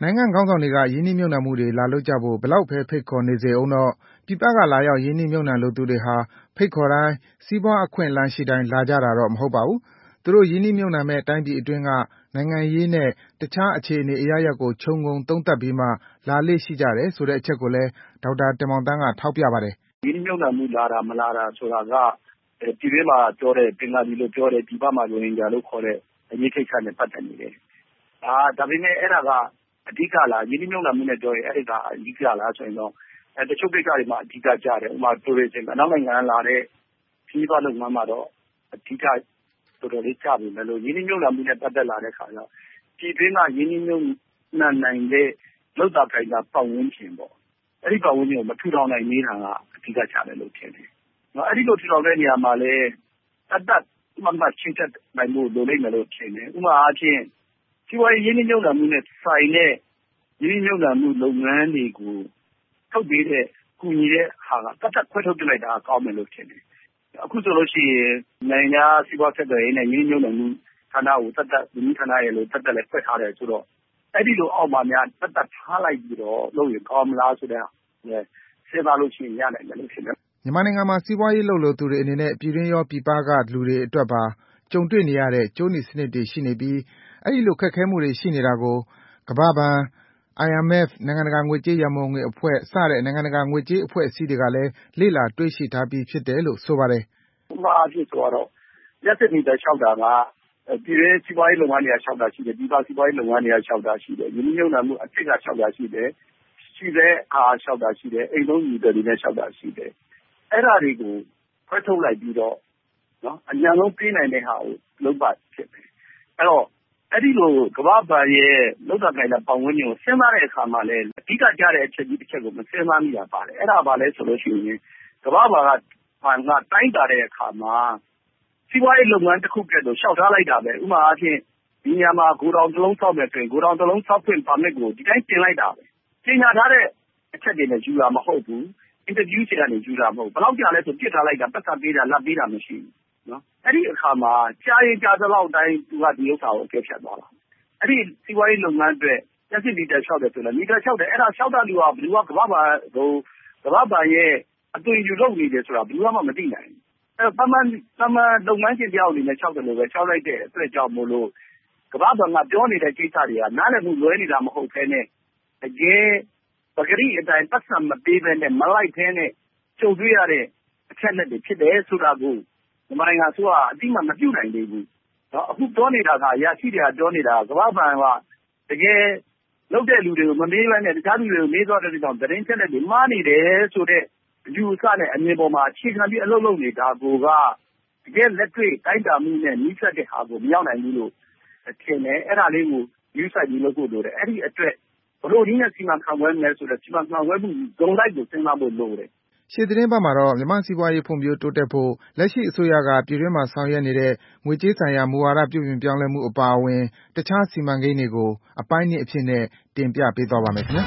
နိုင်ငံခေါင်းဆောင်တွေကရင်းနှီးမြှုပ်နှံမှုတွေလာလုပ်ကြဖို့ဘယ်လောက်ပဲဖိတ်ခေါ်နေစေဦးတော့ပြည်ပကလာရောက်ရင်းနှီးမြှုပ်နှံလိုသူတွေဟာဖိတ်ခေါ်တိုင်းစီးပွားအခွင့်အလမ်းရှိတိုင်းလာကြတာတော့မဟုတ်ပါဘူး။သူတို့ရင်းနှီးမြှုပ်နှံမဲ့တိုင်းပြည်အတွင်းကနိုင်ငံရေးနဲ့တခြားအခြေအနေအရရပ်ကိုခြုံငုံသုံးသပ်ပြီးမှလာလေ့ရှိကြတယ်ဆိုတဲ့အချက်ကိုလည်းဒေါက်တာတင်မောင်သန်းကထောက်ပြပါတယ်။ရင်းနှီးမြှုပ်နှံမှုလာတာမလာတာဆိုတာကပြည်တွင်းမှာပြောတဲ့ပင်ဂါလီလို့ပြောတဲ့ပြည်ပမှာရိုဟင်ဂျာလို့ခေါ်တဲ့အရေးကိစ္စနဲ့ပတ်သက်နေတယ်။အာဒါပေမဲ့အဲ့ဒါကအဓိကလားရင်းနှီးမြှုပ်နှံမှုနဲ့ပြောရင်အဲ့ဒါအဓိကလားဆိုရင်တော့အဲတချို့ကိစ္စတွေမှာအဓိကကြတယ်ဥပမာ tourism အနောက်နိုင်ငံလာတဲ့ပြည်ပလုပ်ငန်းမှာတော့အဓိကတော်တော်လေးကြပြီမယ်လို့ရင်းနှီးမြှုပ်နှံမှုနဲ့ပတ်သက်လာတဲ့ခါကျပြည်တွင်းကရင်းနှီးမြှုပ်နှံနိုင်တဲ့လောက်တာခိုင်တာပတ်ဝန်းကျင်ပေါ့အဲ့ဒီပတ်ဝန်းကျင်ကိုမထူထောင်နိုင်နေတာကအဓိကကြတယ်လို့ထင်တယ်။နော်အဲ့ဒီလိုထူထောင်တဲ့နေရာမှာလည်းအတတ်မှတ်မှတ်ချင်းချက်နိုင်မှုလိုလိမ့်မယ်လို့ထင်တယ်။ဥပမာအားဖြင့်စီးပွားရေးရင်းနှီးမြှုပ်နှံမှုနဲ့ဆိုင်တဲ့ရင်းနှီးမြှုပ်နှံမှုလုပ်ငန်းတွေကိုထုတ်ပေးတဲ့ကူညီတဲ့ဟာကတတ်တတ်ခွဲထုတ်ပြလိုက်တာကောင်းမယ်လို့ထင်တယ်။အခုဆိုလို့ရှိရင်နိုင်ငံစီးပွားဆက်သွယ်ရေးနဲ့ရင်းနှီးမြှုပ်နှံမှုဌာနကိုတတ်တတ်ဝန်ကြီးဌာနရဲ့လို့တတ်တတ်လည်းဖွင့်ထားတယ်ဆိုတော့အဲ့ဒီလိုအောက်မှာများတတ်တတ်ထားလိုက်ပြီးတော့လုပ်ရင်ကောင်းမလားဆိုတဲ့စဉ်းစားလို့ရှိရင်ရနိုင်တယ်လို့ထင်တယ်။မြန်မာနိုင်ငံမှာစီးပွားရေးလုပ်လို့သူတွေအနေနဲ့ပြည်တွင်းရောပြည်ပကလူတွေအတွက်ပါကြုံတွေ့နေရတဲ့ကျိုးနီစနစ်တွေရှိနေပြီးအဲ့ဒီလိုခက်ခဲမှုတွေရှိနေတာကိုကမ္ဘာ့ဘဏ် I M F နိုင်ငံတကာငွေကြေးရန်ပုံငွေအဖွဲ့စတဲ့နိုင်ငံတကာငွေကြေးအဖွဲ့အစည်းတွေကလည်းလေ့လာတွေ့ရှိထားပြီးဖြစ်တယ်လို့ဆိုပါတယ်။ဥပမာအဖြစ်ဆိုတော့ရက်စစ်နေတဲ့လျှောက်တာကပြည်တွင်းစီးပွားရေးလုပ်ငန်းတွေကလျှောက်တာရှိတယ်ပြည်ပစီးပွားရေးလုပ်ငန်းတွေကလျှောက်တာရှိတယ်ရင်းနှီးမြှုပ်နှံမှုအထက်ကလျှောက်တာရှိတယ်ရှိတဲ့အားလျှောက်တာရှိတယ်အိမ်သုံးယူတယ်တွေနဲ့လျှောက်တာရှိတယ်အဲ့ဒါတွေကိုဖွင့်ထုတ်လိုက်ပြီးတော့နော်အញ្ញံဆုံးပြေးနိုင်တဲ့ဟာကိုလုပ်ပါဖြစ်တယ်အဲ့တော့အဲ့ဒီလိုကမ္ဘာ့ဘဏ်ရဲ့လောက်တာကိုင်တဲ့ပတ်ဝန်းကျင်ကိုစဉ်းစားတဲ့အခါမှာလည်းအဓိကကြတဲ့အချက်ကြီးတစ်ချက်ကိုမစဉ်းစားမိတာပါတယ်အဲ့ဒါဘာလဲဆိုလို့ရှိရင်ကမ္ဘာ့ဘဏ်ကဘဏ်ကတိုင်းတာတဲ့အခါမှာစီးပွားရေးလုပ်ငန်းတစ်ခုကတည်းကရှောက်ထားလိုက်တာပဲဥပမာအားဖြင့်ဒီညမှာဂိုတောင်တစ်လုံးဆောက်မယ်ဆိုရင်ဂိုတောင်တစ်လုံးဆောက်ခွင့်ပါမစ်ကိုဒီတိုင်းတင်လိုက်တာပဲပြင်ညာထားတဲ့အချက်တွေနဲ့ယူတာမဟုတ်ဘူးအင်တာဗျူးတွေကနေယူတာမဟုတ်ဘယ်လောက်ကြာလဲဆိုပြစ်ထားလိုက်တာပတ်သက်ပေးတာလက်ပေးတာမရှိဘူးနော်အဲ့ဒီအခါမှာကြားရင်ကြားသလောက်တိုင်းသူကဒီဥစ္စာကိုအကဲဖြတ်သွားတာအဲ့ဒီစီးပွားရေးလုပ်ငန်းတွေတက်စစ်မီတာလျှောက်တယ်ဆိုလည်းမီတာလျှောက်တယ်အဲ့ဒါလျှောက်တဲ့လူကဘယ်သူကကမ္ဘာ့ဘဏ်ဟိုကမ္ဘာ့ဘဏ်ရဲ့အသွင်ယူလုပ်နေတယ်ဆိုတာဘယ်သူမှမသိနိုင်ဘူးအဲ့တော့သမန်သမန်လုပ်ငန်းရှင်တယောက်အနေနဲ့လျှောက်တယ်လို့ပဲလျှောက်လိုက်တဲ့အတွက်ကြောင့်မို့လို့ကမ္ဘာ့ဘဏ်ကပြောနေတဲ့ကိစ္စတွေကနားလည်မှုလွဲနေတာမဟုတ်ဘဲနဲ့တကယ်ပဂရိအတိုင်းပတ်စံမပေးဘဲနဲ့မလိုက်ဘဲနဲ့ကြုံတွေ့ရတဲ့အချက်လက်တွေဖြစ်တယ်ဆိုတာကိုမြန်မာနိုင်ငံအစိုးရအတိမမပြုတ်နိုင်သေးဘူး။နော်အခုပြောနေတာကအရာရှိတွေကပြောနေတာကမ္ဘာ့ဘဏ်ကတကယ်လုပ်တဲ့လူတွေကိုမမေးဘဲနဲ့တခြားလူတွေကိုမေးသွားတဲ့ကြောင့်သတင်းချက်လက်တွေမှားနေတယ်ဆိုတဲ့အယူအဆနဲ့အမြင်ပေါ်မှာအခြေခံပြီးအလုပ်လုပ်နေတာကိုကတကယ်လက်တွေ့တိုင်းတာမှုနဲ့နှိစက်တဲ့ဟာကိုမရောက်နိုင်ဘူးလို့ထင်တယ်အဲ့ဒါလေးကိုယူဆိုင်ပြီးလုပ်ဖို့လိုတယ်အဲ့ဒီအတွက်ဘလို့ဒီနဲ့စီမံခန့်ခွဲမယ်ဆိုတော့စီမံခန့်ခွဲမှုဂုဏ်လိုက်ကိုစဉ်းစားဖို့လိုတယ်ရှေ့သတင်းပတ်မှာတော့မြန်မာစီးပွားရေးဖွံ့ဖြိုးတိုးတက်ဖို့လက်ရှိအစိုးရကပြည်တွင်းမှာဆောင်ရွက်နေတဲ့ငွေကြေးဆိုင်ရာမူဝါဒပြုပြင်ပြောင်းလဲမှုအပါအဝင်တခြားစီမံကိန်းတွေကိုအပိုင်းနှစ်အဖြစ်နဲ့တင်ပြပေးသွားပါမယ်ခင်ဗျာ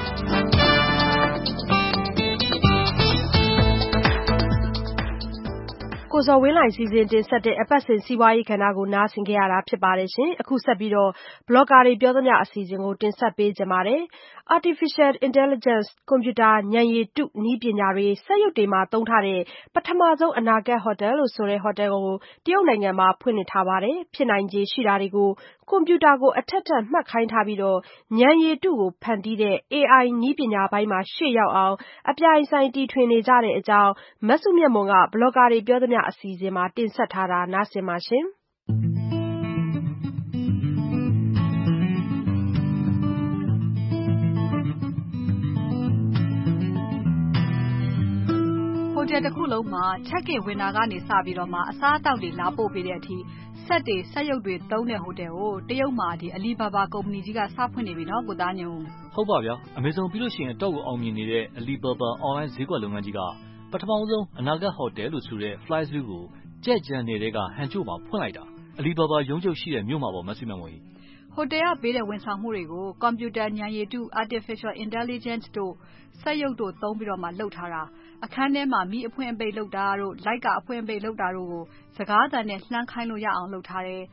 ကိုဇော်ဝင်းလှိုင်စီစဉ်တင်ဆက်တဲ့အပတ်စဉ်စီးပွားရေးကဏ္ဍကိုနားဆင်ကြရတာဖြစ်ပါတယ်ရှင်။အခုဆက်ပြီးတော့ blogger တွေပြောသမျှအစီအစဉ်ကိုတင်ဆက်ပေးကြပါမယ်။ Artificial Intelligence ကွန်ပျူတာဉာဏ်ရည်တုနည်းပညာတွေစက်ရုပ်တွေမှာသုံးထားတဲ့ပထမဆုံးအနာဂတ်ဟိုတယ်လို့ဆိုတဲ့ဟိုတယ်ကိုတရုတ်နိုင်ငံမှာဖွင့်လှစ်ထားပါတယ်။ဖြစ်နိုင်ခြေရှိတာတွေကိုကွန်ပျူတာကိုအထက်ထပ်မှတ်ခိုင်းထားပြီးတော့ဉာဏ်ရည်တုကိုဖန်တီးတဲ့ A I နည်းပညာပိုင်းမှာရှေ့ရောက်အောင်အပြိုင်ဆိုင်တီထွင်နေကြတဲ့အကြောင်းမစုမြတ်မွန်က blogger တွေပြောသမျှအစီအစဉ်မှာတင်ဆက်ထားတာနားဆင်ပါရှင်။ဟိုတယ်တစ်ခုလုံးမှာ check-in ဝင်တာကနေစပြီးတော့မှအစားအသောက်တွေလာပို့ပေးတဲ့အထိစက်တွေစက်ရုပ်တွေသုံးတဲ့ဟိုတယ်ကိုတရုတ်မှာဒီ Alibaba ကုမ္ပဏီကြီးကစဖွင့်နေပြီနော်ကိုသားညုံဟုတ်ပါဗျာ Amazon ပြီးလို့ရှိရင်အတော့ကိုအောင်မြင်နေတဲ့ Alibaba online ဈေးကွက်လုပ်ငန်းကြီးကပထမဆုံးအနာဂတ်ဟိုတယ်လို့ဆိုတဲ့ Fly Zoo ကိုကြက်ကြံနေတဲ့ကဟန်ချို့မှာဖွင့်လိုက်တာ Alibaba ရုံးချုပ်ရှိတဲ့မြို့မှာပေါ့မဆုမမွေဟိုတယ်ကပေးတဲ့ဝန်ဆောင်မှုတွေကိုကွန်ပျူတာဉာဏ်ရည်တု Artificial Intelligence တို့စက်ရုပ်တို့သုံးပြီးတော့မှလုပ်ထားတာအခန်းထဲမှာမီးအဖွင့်အပိတ်လုပ်တာတို့လိုက်ကအဖွင့်အပိတ်လုပ်တာတို့ကိုစကားသံနဲ့လှမ်းခိုင်းလို့ရအောင်လုပ်ထားတယ်ဟို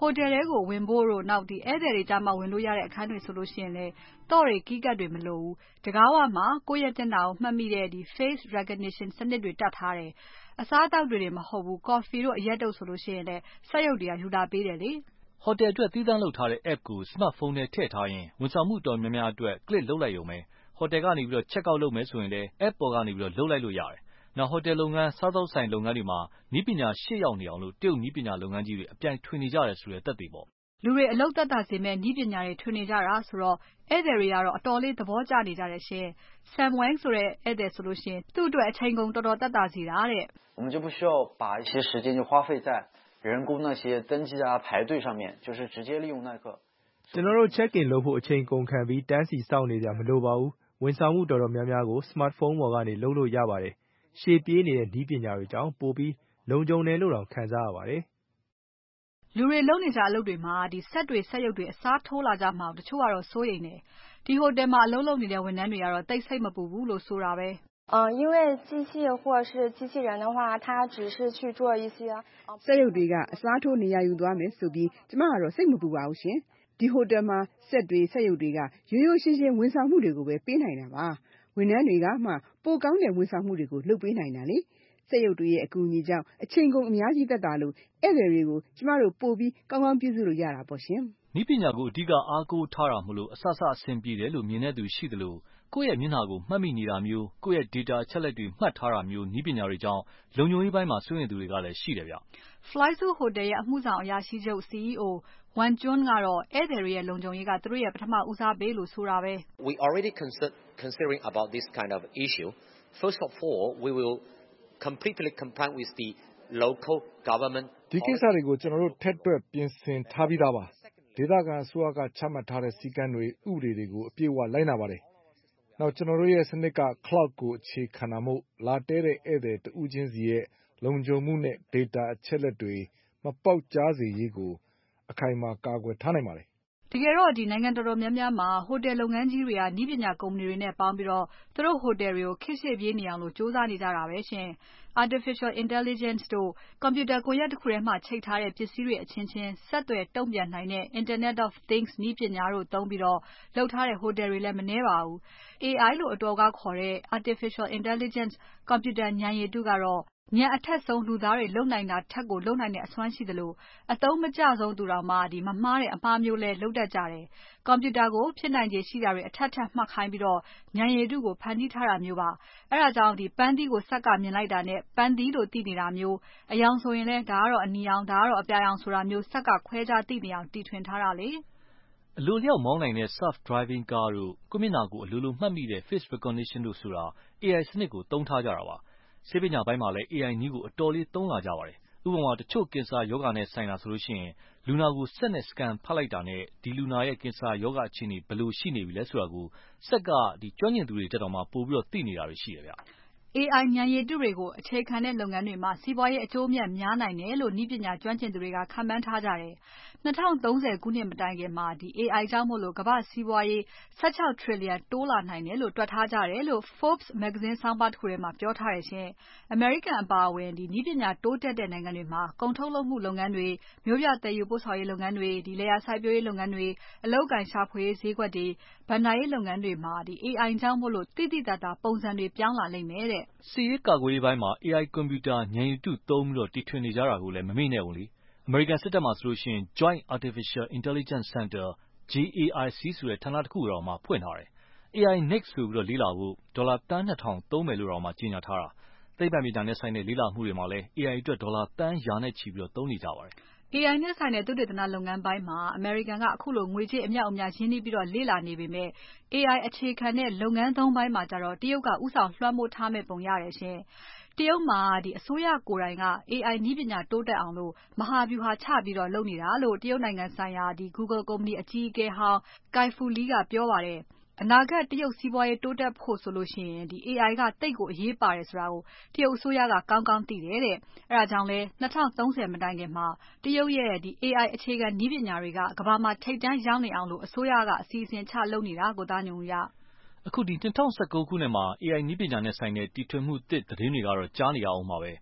hotel တွေကိုဝင်ဖို့တို့နောက်ဒီဧည့်သည်တွေကြမှာဝင်လို့ရတဲ့အခန်းတွေဆိုလို့ရှိရင်လေတော့တွေ key card တွေမလိုဘူးတကားဝမှာကိုယ့်ရဲ့တင်တာကိုမှတ်မိတဲ့ဒီ face recognition စနစ်တွေတတ်ထားတယ်အစားအသောက်တွေမဟုတ်ဘူး coffee တို့အရက်တို့ဆိုလို့ရှိရင်လေစက်ရုပ်တွေကယူလာပေးတယ်လေဟိုတယ်အတွက်သီးသန့်လုပ်ထားတဲ့ app ကို smartphone နဲ့ထည့်ထားရင်ဝန်ဆောင်မှုတော်များများအတွက် click လုပ်လိုက်ရုံပဲဟိုတယ်ကနေပြီးတော့ check out လုပ်မယ်ဆိုရင်လည်း app ပေါ်ကနေပြီးတော့လုပ်လိုက်လို့ရတယ်နောက်ဟိုတယ်လုပ်ငန်းစားသောက်ဆိုင်လုပ်ငန်းတွေမှာနည်းပညာရှေ့ရောက်နေအောင်လို့တရုတ်နည်းပညာလုပ်ငန်းကြီးတွေအပြိုင်ထွင်နေကြတယ်ဆိုတဲ့သက်သေပေါ့လူတွေအလုပ်သက်သာစေမဲ့နည်းပညာတွေထွင်နေကြတာဆိုတော့ဧည့်သည်တွေကတော့အတော်လေးသဘောကျနေကြတယ်ရှင် Sam Wang ဆိုတဲ့ဧည့်သည်ဆိုလို့ရှိရင်သူ့အတွက်အချိန်ကုန်တော်တော်သက်သာစေတာတဲ့我们就不需要把一些时间就花费在人工那些登记啊排队上面就是直接利用那个ကျွန်တော်တို့ check in လုပ်ဖို့အချိန်ကုန်ခံပြီးတန်းစီစောင့်နေကြမလိုပါဘူးဝန်ဆောင်မှုတော်တော်များများကို smartphone ပေါ်ကနေလုပ်လို့ရပါတယ်ရှေ့ပြေးနေတဲ့နည်းပညာတွေကြောင့်ပိုပြီးလုံခြုံတယ်လို့တော့ခံစားရပါတယ်လူတွေလုံနေကြအလုပ်တွေမှာဒီဆက်တွေဆက်ရုပ်တွေအစားထိုးလာကြမှာတချို့ကတော့စိုးရိမ်တယ်ဒီဟိုတယ်မှာအလုပ်လုပ်နေတဲ့ဝန်ထမ်းတွေကတော့တိတ်ဆိတ်မပူဘူးလို့ဆိုတာပဲ呃，因为机器或者是机器人的话，它只是去做一些စက်ရုပ်တွေကအစားထိုးနေရာယူသွားမယ်ဆိုပြီးကျမကတော့စိတ်မပူပါဘူးရှင်ဒီဟိုတယ်မှာစက်တွေစက်ရုပ်တွေကရိုးရိုးရှင်းရှင်းဝန်ဆောင်မှုတွေကိုပဲပေးနိုင်တာပါဝန်ထမ်းတွေကမှပိုကောင်းတဲ့ဝန်ဆောင်မှုတွေကိုလုပ်ပေးနိုင်တာလေစက်ရုပ်တွေရဲ့အကူအညီကြောင့်အချိန်ကုန်အများကြီးသက်သာလို့ဧည့်သည်တွေကိုကျမတို့ပို့ပြီးကောင်းကောင်းပြုစုလို့ရတာပေါ့ရှင်နည်းပညာကိုအဓိကအားကိုးထားတာမလို့အဆအဆအဆင်ပြေတယ်လို့မြင်တဲ့သူရှိတယ်လို့ကိုယ့်ရဲ့မျက်နှာကိုမှတ်မိနေတာမျိုးကိုယ့်ရဲ့ data အချက်လက်တွေမှတ်ထားတာမျိုးနည်းပညာတွေကြောင့်လုံခြုံရေးပိုင်းမှာစိုးရိမ်သူတွေကလည်းရှိတယ်ဗျ Flyzoo Hotel ရဲ့အမှုဆောင်အရာရှိချုပ် C E O Wan Jun ကတော့ဧည့်သည်တွေရဲ့လုံခြုံရေးကသူတို့ရဲ့ပထမဦးစားပေးလို့ဆိုတာပဲ We already considering about this kind of issue. First of all, we will completely comply with the local government ဒီကိစ္စတွေကိုကျွန်တော်တို့ထက်တွက်ပြင်ဆင်ထားပြီးသားပါဒေသခံအစိုးရကချမှတ်ထားတဲ့စည်းကမ်းတွေဥပဒေတွေကိုအပြည့်အဝလိုက်နာပါတယ်နောက်ကျွန်တော်တို့ရဲ့စနစ်က cloud ကိုအခြေခံတာမို့လာတဲတဲ့ဧည့်သည်တဦးချင်းစီရဲ့လုံခြုံမှုနဲ့ data အချက်လက်တွေမပေါက်ကြားစေရေးကိုအခိုင်အမာကာကွယ်ထားနိုင်ပါတယ်တကယ်တော့ဒီနိုင်ငံတော်တော်များများမှာဟိုတယ်လုပ်ငန်းကြီးတွေကနည်းပညာကုမ္ပဏီတွေနဲ့ပေါင်းပြီးတော့သူတို့ဟိုတယ်တွေကိုခေတ်ရှေ့ပြေးနေအောင်လို့စူးစမ်းနေကြတာပဲရှင် Artificial Intelligence တို့ Computer ကွန်ရက်တစ်ခုထဲမှာချိတ်ထားတဲ့ပစ္စည်းတွေအချင်းချင်းဆက်သွယ်တုံ့ပြန်နိုင်တဲ့ Internet of Things နည်းပညာတို့သုံးပြီးတော့လုပ်ထားတဲ့ဟိုတယ်တွေလည်းမနည်းပါဘူး A I လို့အတော်ကခေါ်တဲ့ Artificial Intelligence Computer ဉာဏ်ရည်တုကတော့ဉာဏ်အထက်ဆုံးလူသားတွေလုပ်နိုင်တာထက်ကိုလုပ်နိုင်တဲ့အစွမ်းရှိသလိုအသုံးမကျဆုံးသူတော်မှဒီမမှားတဲ့အမှားမျိုးလဲလုပ်တတ်ကြတယ်။ကွန်ပျူတာကိုဖြစ်နိုင်ခြေရှိတာတွေအထက်ထပ်မှတ်ခိုင်းပြီးတော့ဉာဏ်ရည်တုကိုဖန်တီးထားတာမျိုးပါ။အဲဒါကြောင့်ဒီပန်းသီးကိုစက်ကမြင်လိုက်တာနဲ့ပန်းသီးလို့သိနေတာမျိုးအယောင်ဆိုရင်လဲဒါကတော့အနီရောင်ဒါကတော့အပြာရောင်ဆိုတာမျိုးစက်ကခွဲခြားသိနေအောင်တီထွင်ထားတာလေ။အလိုလျောက်မောင်းနိုင်တဲ့ self driving car တို့ကိုမျက်နှာကိုအလိုလိုမှတ်မိတဲ့ face recognition တို့ဆိုတာ A I စနစ်ကိုသုံးထားကြတာပါ။ဆေးပညာပိုင်းမှာလည်း A I နည်းကိုအတော်လေးသုံးလာကြပါတယ်။ဥပမာတချို့ကင်ဆာရောဂါနဲ့ဆိုင်တာဆိုလို့ရှိရင်လူနာကိုစက်နဲ့ scan ဖတ်လိုက်တာနဲ့ဒီလူနာရဲ့ကင်ဆာရောဂါအခြေအနေဘယ်လိုရှိနေပြီလဲဆိုတာကိုစက်ကဒီကျွမ်းကျင်သူတွေတက်တော့မှပို့ပြီးတော့သိနေတာတွေရှိတယ်ဗျ။ A I ဉာဏ်ရည်တုတွေကိုအခြေခံတဲ့လုပ်ငန်းတွေမှာစီးပွားရေးအကျိုးအမြတ်များနိုင်တယ်လို့နည်းပညာကျွမ်းကျင်သူတွေကခန့်မှန်းထားကြတယ်။၂၀၃၀ခုနှစ်မတိုင်ခင်မှာဒီ A I ကြောင့်မို့လို့ကမ္ဘာ့စီးပွားရေး၁၆ trillion တိုးလာနိုင်တယ်လို့တွက်ထားကြတယ်လို့ Forbes မဂ္ဂဇင်းဆောင်းပါးတစ်ခုထဲမှာပြောထားတယ်ရှင်။ American အပါအဝင်ဒီနည်းပညာတိုးတက်တဲ့နိုင်ငံတွေမှာကုန်ထုတ်လုပ်မှုလုပ်ငန်းတွေမြို့ပြသယ်ယူပို့ဆောင်ရေးလုပ်ငန်းတွေဒီလယ်ယာစိုက်ပျိုးရေးလုပ်ငန်းတွေအလုပ်အကိုင်ရှာဖွေရေးဈေးကွက်တွေဘဏ္ဍာရေးလုပ်ငန်းတွေမှာဒီ A I ကြောင့်မို့လို့တိတိတတ်တာပုံစံတွေပြောင်းလာလိမ့်မယ်တဲ့။စစ်ရေးကာကွယ်ရေးပိုင်းမှာ A I ကွန်ပျူတာဉာဏ်ရည်တုသုံးပြီးတော့တီထွင်နေကြတာကိုလည်းမမေ့နဲ့ဘူးလေ။ American စစ်တပ်မှာဆိုလို့ရှိရင် Joint Artificial Intelligence Center J A I C ဆိုတဲ့ဌာနတစ်ခုတော်မှာဖွင့်ထားတယ်။ A I Next ဆိုပြီးတော့လေ့လာဖို့ဒေါ်လာသန်းနှစ်ထောင်သုံးမယ်လို့တော့မှကြေညာထားတာ။သိပ္ပံပညာနဲ့ဆိုင်တဲ့လေ့လာမှုတွေမှာလည်း A I အတွက်ဒေါ်လာသန်းရာနဲ့ချီပြီးတော့သုံးနေကြပါတယ်။ A I နဲ့ဆိုင်တဲ့သုတေသနလုပ်ငန်းပိုင်းမှာ American ကအခုလိုငွေကြေးအမြောက်အများရင်းနှီးပြီးတော့လေ့လာနေပေမဲ့ A I အခြေခံတဲ့လုပ်ငန်းသုံးပိုင်းမှာကျတော့တရုတ်ကဥဆောင်လွှမ်းမိုးထားမဲ့ပုံရတယ်ရှင်။တရုတ်မှာဒီအစိုးရကိုယ်တိုင်က A I နည်းပညာတိုးတက်အောင်လို့မဟာဗျူဟာချပြီးတော့လုပ်နေတာလို့တရုတ်နိုင်ငံဆိုင်ရာဒီ Google ကုမ္ပဏီအကြီးအကဲဟောင်း Kai Fu Lee ကပြောပါတယ်။အနာဂတ်တရုတ်စီးပွားရေးတိုးတက်ဖို့ဆိုလို့ရှိရင်ဒီ A I ကတိတ်ကိုအရေးပါတယ်ဆိုတာကိုတရုတ်အစိုးရကကောင်းကောင်းသိတယ်တဲ့။အဲဒါကြောင့်လဲ၂၀၃၀မတိုင်ခင်မှာတရုတ်ရဲ့ဒီ A I အခြေခံနည်းပညာတွေကကမ္ဘာမှာထိပ်တန်းရောက်နေအောင်လို့အစိုးရကအစီအစဉ်ချလုပ်နေတာကိုသားညွန့်ဦးရ။အခုဒီ၂၀၁၉ခုနှစ်မှာ A I နည်းပညာနဲ့ဆိုင်တဲ့တီထွင်မှုသစ်သတင်းတွေကတော့ကြားနေရအောင်ပါပဲ။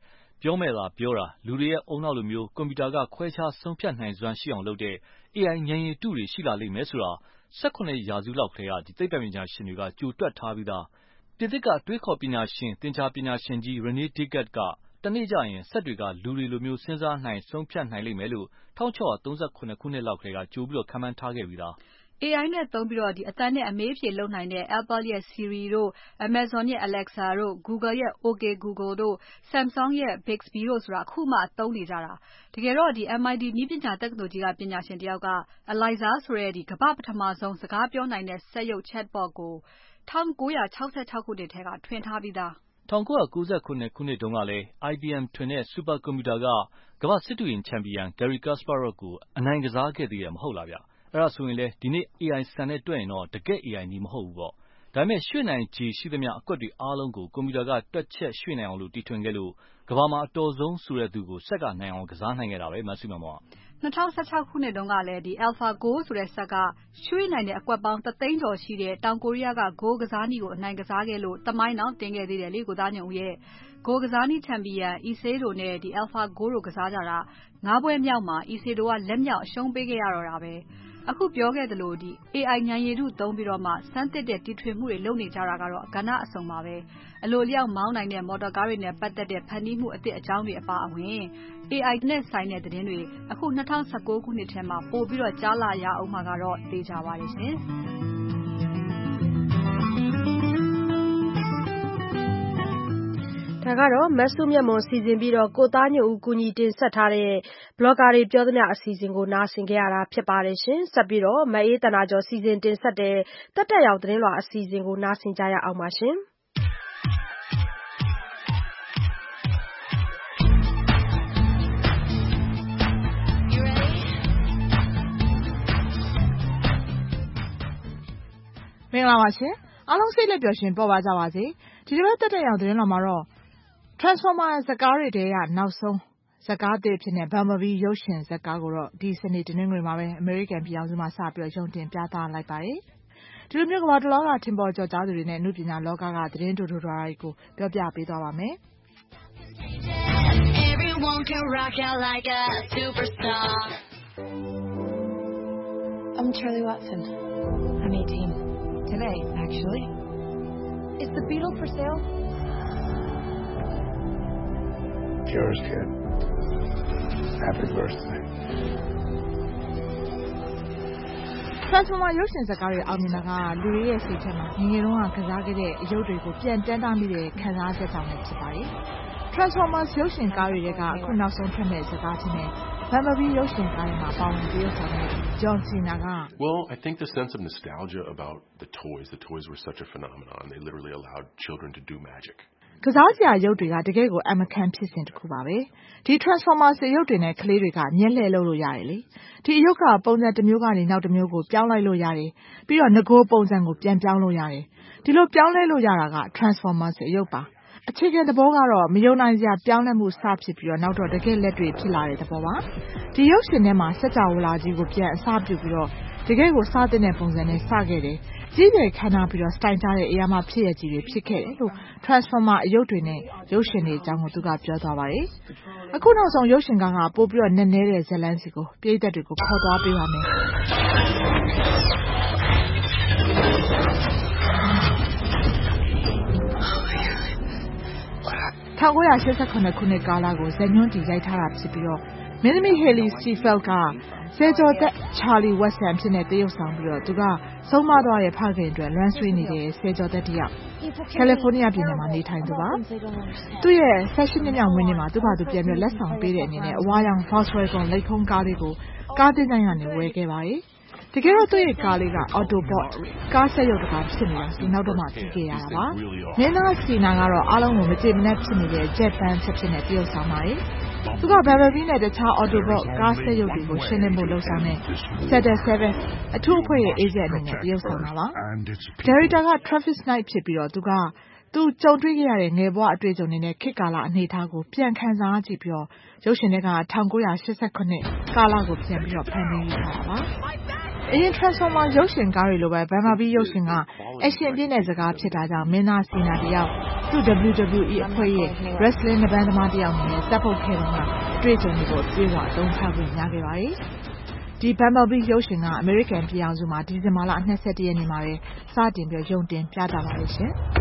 ပြောမဲ့လားပြောတာလူတွေရဲ့အုံနောက်လိုမျိုးကွန်ပျူတာကခွဲခြားဆုံးဖြတ်နိုင်စွမ်းရှိအောင်လုပ်တဲ့ A I ဉာဏ်ရည်တုတွေရှိလာလိမ့်မယ်ဆိုတာ၁၈ရာစုလောက်ကတည်းကသိပ္ပံပညာရှင်တွေကကြိုတွက်ထားပြီးသားပြင်သစ်ကတွေးခေါ်ပညာရှင်သင်္ချာပညာရှင်ကြီး René Descartes ကတနေ့ကျရင်စက်တွေကလူတွေလိုမျိုးစဉ်းစားနိုင်ဆုံးဖြတ်နိုင်လိမ့်မယ်လို့၁၆၃၇ခုနှစ်လောက်ကတည်းကကြိုပြီးခန့်မှန်းထားခဲ့ပြီးသား A I နဲ့သုံးပြီးတော့ဒီအတန်းနဲ့အမေးဖြေလုပ်နိုင်တဲ့ Apple ရဲ့ Siri တို့ Amazon ရဲ့ Alexa တို့ Google ရဲ့ OK Google တို့ Samsung ရဲ့ Bixby တို့ဆိုတာအခုမှသုံးနေကြတာတကယ်တော့ဒီ M I T နည်းပညာတက္ကသိုလ်ကြီးကပညာရှင်တယောက်က Eliza ဆိုတဲ့ဒီကမ္ဘာပထမဆုံးစကားပြောနိုင်တဲ့စက်ရုပ် Chatbot ကို၁၉၆၆ခုနှစ်ထဲကထွင်ထားပြီးသား၁၉၉၇ခုနှစ်တုန်းကလည်း I B M ထွင်တဲ့ Super Computer ကကမ္ဘာစစ်တုရင်ချန်ပီယံ Garry Kasparov ကိုအနိုင်ကစားခဲ့သေးတယ်မဟုတ်လားဗျအဲ့ဒါဆိုရင်လေဒီနေ့ A I စံနဲ့တွက်ရင်တော့တကယ့် A I နည်းမဟုတ်ဘူးပေါ့ဒါပေမဲ့ရွှေ့နိုင်ခြေရှိသမျှအကွက်တွေအားလုံးကိုကွန်ပျူတာကတွက်ချက်ရွှေ့နိုင်အောင်လို့တီထွင်ခဲ့လို့ကမ္ဘာမှာအတော်ဆုံးဆိုတဲ့သူကိုစက်ကနိုင်အောင်ကစားနိုင်ခဲ့တာပဲမဆုမမော၂၀၁၆ခုနှစ်တုန်းကလည်းဒီ AlphaGo ဆိုတဲ့စက်ကရွှေ့နိုင်တဲ့အကွက်ပေါင်းတသိန်းကျော်ရှိတဲ့တောင်ကိုရီးယားက Go ကစားနည်းကိုအနိုင်ကစားခဲ့လို့တမိုင်းအောင်တင်ခဲ့သေးတယ်လေကိုသားညွန့်ဦးရဲ့ Go ကစားနည်းချန်ပီယံ Issei Do နဲ့ဒီ AlphaGo တို့ကစားကြတာငါးပွဲမြောက်မှာ Issei Do ကလက်မြောက်အရှုံးပေးခဲ့ရတော့တာပဲအခုပြောခဲ့သလိုဒီ A I ဉာဏ်ရည်တုသုံးပြီးတော့မှစမ်းသစ်တဲ့တီထွင်မှုတွေလုပ်နေကြတာကတော့ကဏ္ဍအစုံပါပဲအလိုလျောက်မောင်းနိုင်တဲ့မော်တော်ကားတွေနဲ့ပတ်သက်တဲ့ဖန်တီးမှုအသစ်အကြောင်းတွေအပါအဝင် A I နဲ့ဆိုင်တဲ့သတင်းတွေအခု၂၀၁၉ခုနှစ်ထဲမှာပို့ပြီးတော့ကြားလာရအောင်မှာကတော့သိကြပါတယ်ရှင်ဒါကတော့မဆုမြတ်မွန်စီစဉ်ပြီးတော့ကိုသားညွန့်ဦးကူညီတင်ဆက်ထားတဲ့ Blogger တွေပြောသမျှအစီအစဉ်ကိုနားဆင်ကြရတာဖြစ်ပါတယ်ရှင်ဆက်ပြီးတော့မအေးတနာကျော်စီစဉ်တင်ဆက်တဲ့တက်တက်ရောက်သတင်းလွှာအစီအစဉ်ကိုနားဆင်ကြရအောင်ပါရှင်မင်္ဂလာပါရှင်အားလုံးစိတ်လက်ပျော်ရှင်ပေါ်ပါကြပါစေဒီတစ်ပတ်တက်တက်ရောက်သတင်းလွှာမှာတော့ Transformer ဇာတ်ကားတွေထဲကနောက်ဆုံးဇာတ်ကားသစ်ဖြစ်တဲ့ Bumblebee ရုပ်ရှင်ဇာတ်ကားကိုတော့ဒီစနေတနင်္ဂနွေမှာပဲအမေရိကန်ပြည်ထောင်စုမှာစပြီးတော့ရုံတင်ပြသလိုက်ပါတယ်ဒီလိုမျိုးကမ္ဘာတစ်လောကထင်ပေါ်ကျော်ကြားသူတွေနဲ့အမှုပညာလောကကသတင်းတူတူတော်တွေကိုပြောပြပေးသွားပါမယ် Everyone can rock out like a superstar I'm Charlie Watson I'm eighteen today actually Is the Beetle for sale Yours, kid. Happy birthday. Transformer ရုပ်ရှင်ဇာတ်ကားတွေအောင်မြင်တာကလူတွေရဲ့စိတ်ထဲမှာငငယ်တုန်းကကစားခဲ့တဲ့အရုပ်တွေကိုပြန်တန်းတားမိတဲ့ခံစားချက်ကြောင့်လည်းဖြစ်ပါတယ်။ Transformers ရုပ်ရှင်ကားတွေကအခုနောက်ဆုံးထွက်မဲ့ဇာတ်ကားချင်းနဲ့ Bumblebee ရုပ်ရှင်ကားတွေမှာပါဝင်တရုပ်ဆောင်တဲ့ John Cena က Well, I think the sense of nostalgia about the toys. The toys were such a phenomenon. They literally allowed children to do magic. ကစားစရာရုပ်တွေကတကယ်ကိုအမကန်ဖြစ်စဉ်တစ်ခုပါပဲဒီ Transformers ရုပ်တွေနဲ့ကလေးတွေကမျက်လှည့်လုပ်လို့ရတယ်လေဒီအရုပ်ကပုံစံတစ်မျိုးကနေနောက်တစ်မျိုးကိုပြောင်းလိုက်လို့ရတယ်ပြီးတော့ငကိုပုံစံကိုပြန်ပြောင်းလို့ရတယ်ဒီလိုပြောင်းလဲလို့ရတာက Transformers ရုပ်ပါအခြေခံသဘောကတော့မယုံနိုင်စရာပြောင်းလဲမှုစဖြစ်ပြီးတော့နောက်တော့တကယ်လက်တွေဖြစ်လာတဲ့သဘောပါဒီရုပ်ရှင်ထဲမှာစက်ကြဝဠာကြီးကိုပြန်အစပြုပြီးတော့တကယ်ကိုစတဲ့ပုံစံနဲ့စခဲ့တယ်ကြီးကျယ်ခမ်းနားပြီးတော့စတိုင်ကြတဲ့အရာမှဖြစ်ရကြီးတွေဖြစ်ခဲ့တယ်လို့ Transformer အရုပ်တွေနဲ့ရုပ်ရှင်တွေအကြောင်းကိုသူကပြောသွားပါတယ်အခုနောက်ဆုံးရုပ်ရှင်ကပို့ပြီးတော့နက်နဲတဲ့ဇလန်းစီကိုပြည်သက်တွေကိုခေါ်သွားပေးပါမယ်၁၉၈၇ခုနှစ်ကာလကိုဇာတ်ညွှန်းတီရိုက်ထားတာဖြစ်ပြီးတော့မင်းသမီး Haley Steinfeld ကဆယ်ကျော်သက် Charlie Watson ဖြစ်နေတရုပ်ဆောင်ပြီးတော့သူကဆုံးမသွားတဲ့ဖခင်အတွက်လွမ်းဆွေးနေတဲ့ဆယ်ကျော်သက်တယောက်ကယ်လီဖိုးနီးယားပြည်နယ်မှာနေထိုင်သူပါသူ့ရဲ့၁၈နှစ်မြောက်မွေးနေ့မှာသူ့ဘာသူပြန်ပြီးလက်ဆောင်ပေးတဲ့အနေနဲ့အဝါရောင် Volkswagen လိပ်ခုံးကားလေးကိုကားသင်္ချိုင်းကနေဝယ်ခဲ့ပါတယ်တကယ်တော့သူ့ရဲ့ကားလေးက Autobot ကားစက်ရုပ်တစ်ခါဖြစ်နေတာဒီနောက်တော့မှသိခဲ့ရတာပါမင်းသားစီနာကတော့အားလုံးကိုမကျေမနပ်ဖြစ်နေတဲ့ Jet Band ဆက်ဖြစ်နေတရုပ်ဆောင်ပါတယ်သူက Bumblebee နဲ့တခြား Autobot ကားစက်ရုပ်တွေကိုရှင်းလင်းဖို့လှုံ့ဆော်နေ Sector seven အထူးအဖွဲ့ရဲ့ agent အနေနဲ့တရုပ်ဆောင်တာပါ Director က Travis Knight ဖြစ်ပြီးတော့သူကသူကြုံတွေ့ခဲ့ရတဲ့ငယ်ဘဝအတွေ့အကြုံတွေနဲ့ခေတ်ကာလအနေအထားကိုပြန်ခန်းစားကြည့်ပြီးတော့ရုပ်ရှင်တွေက၁၉၈၇ကာလကိုပြန်ပြီးတော့ဖန်တီးထားတာပါအရင် Transformer ရုပ်ရှင်ကားတွေလိုပဲ Bumblebee ရုပ်ရှင်က action ပြည့်တဲ့စကားဖြစ်တာကြောင့်မင်းသားစီနာတယောက်သူ့ W W E အဖွဲ့ရဲ့ wrestling နဘန်သမားတယောက်အနေနဲ့တပ်ဖို့ခဲ့တော့ကအတွေ့အကြုံတွေကိုအပြေးအဝအသုံးချခွင့်ရခဲ့ပါတယ်။ဒီ Bumblebee ရုပ်ရှင်ကအမေရိကန်ပြည်အောင်စုမှာဒီဇင်ဘာလ၂၁ရက်နေ့မှာပဲစတင်ပြီးရုံတင်ပြသပါတယ်ရှင်။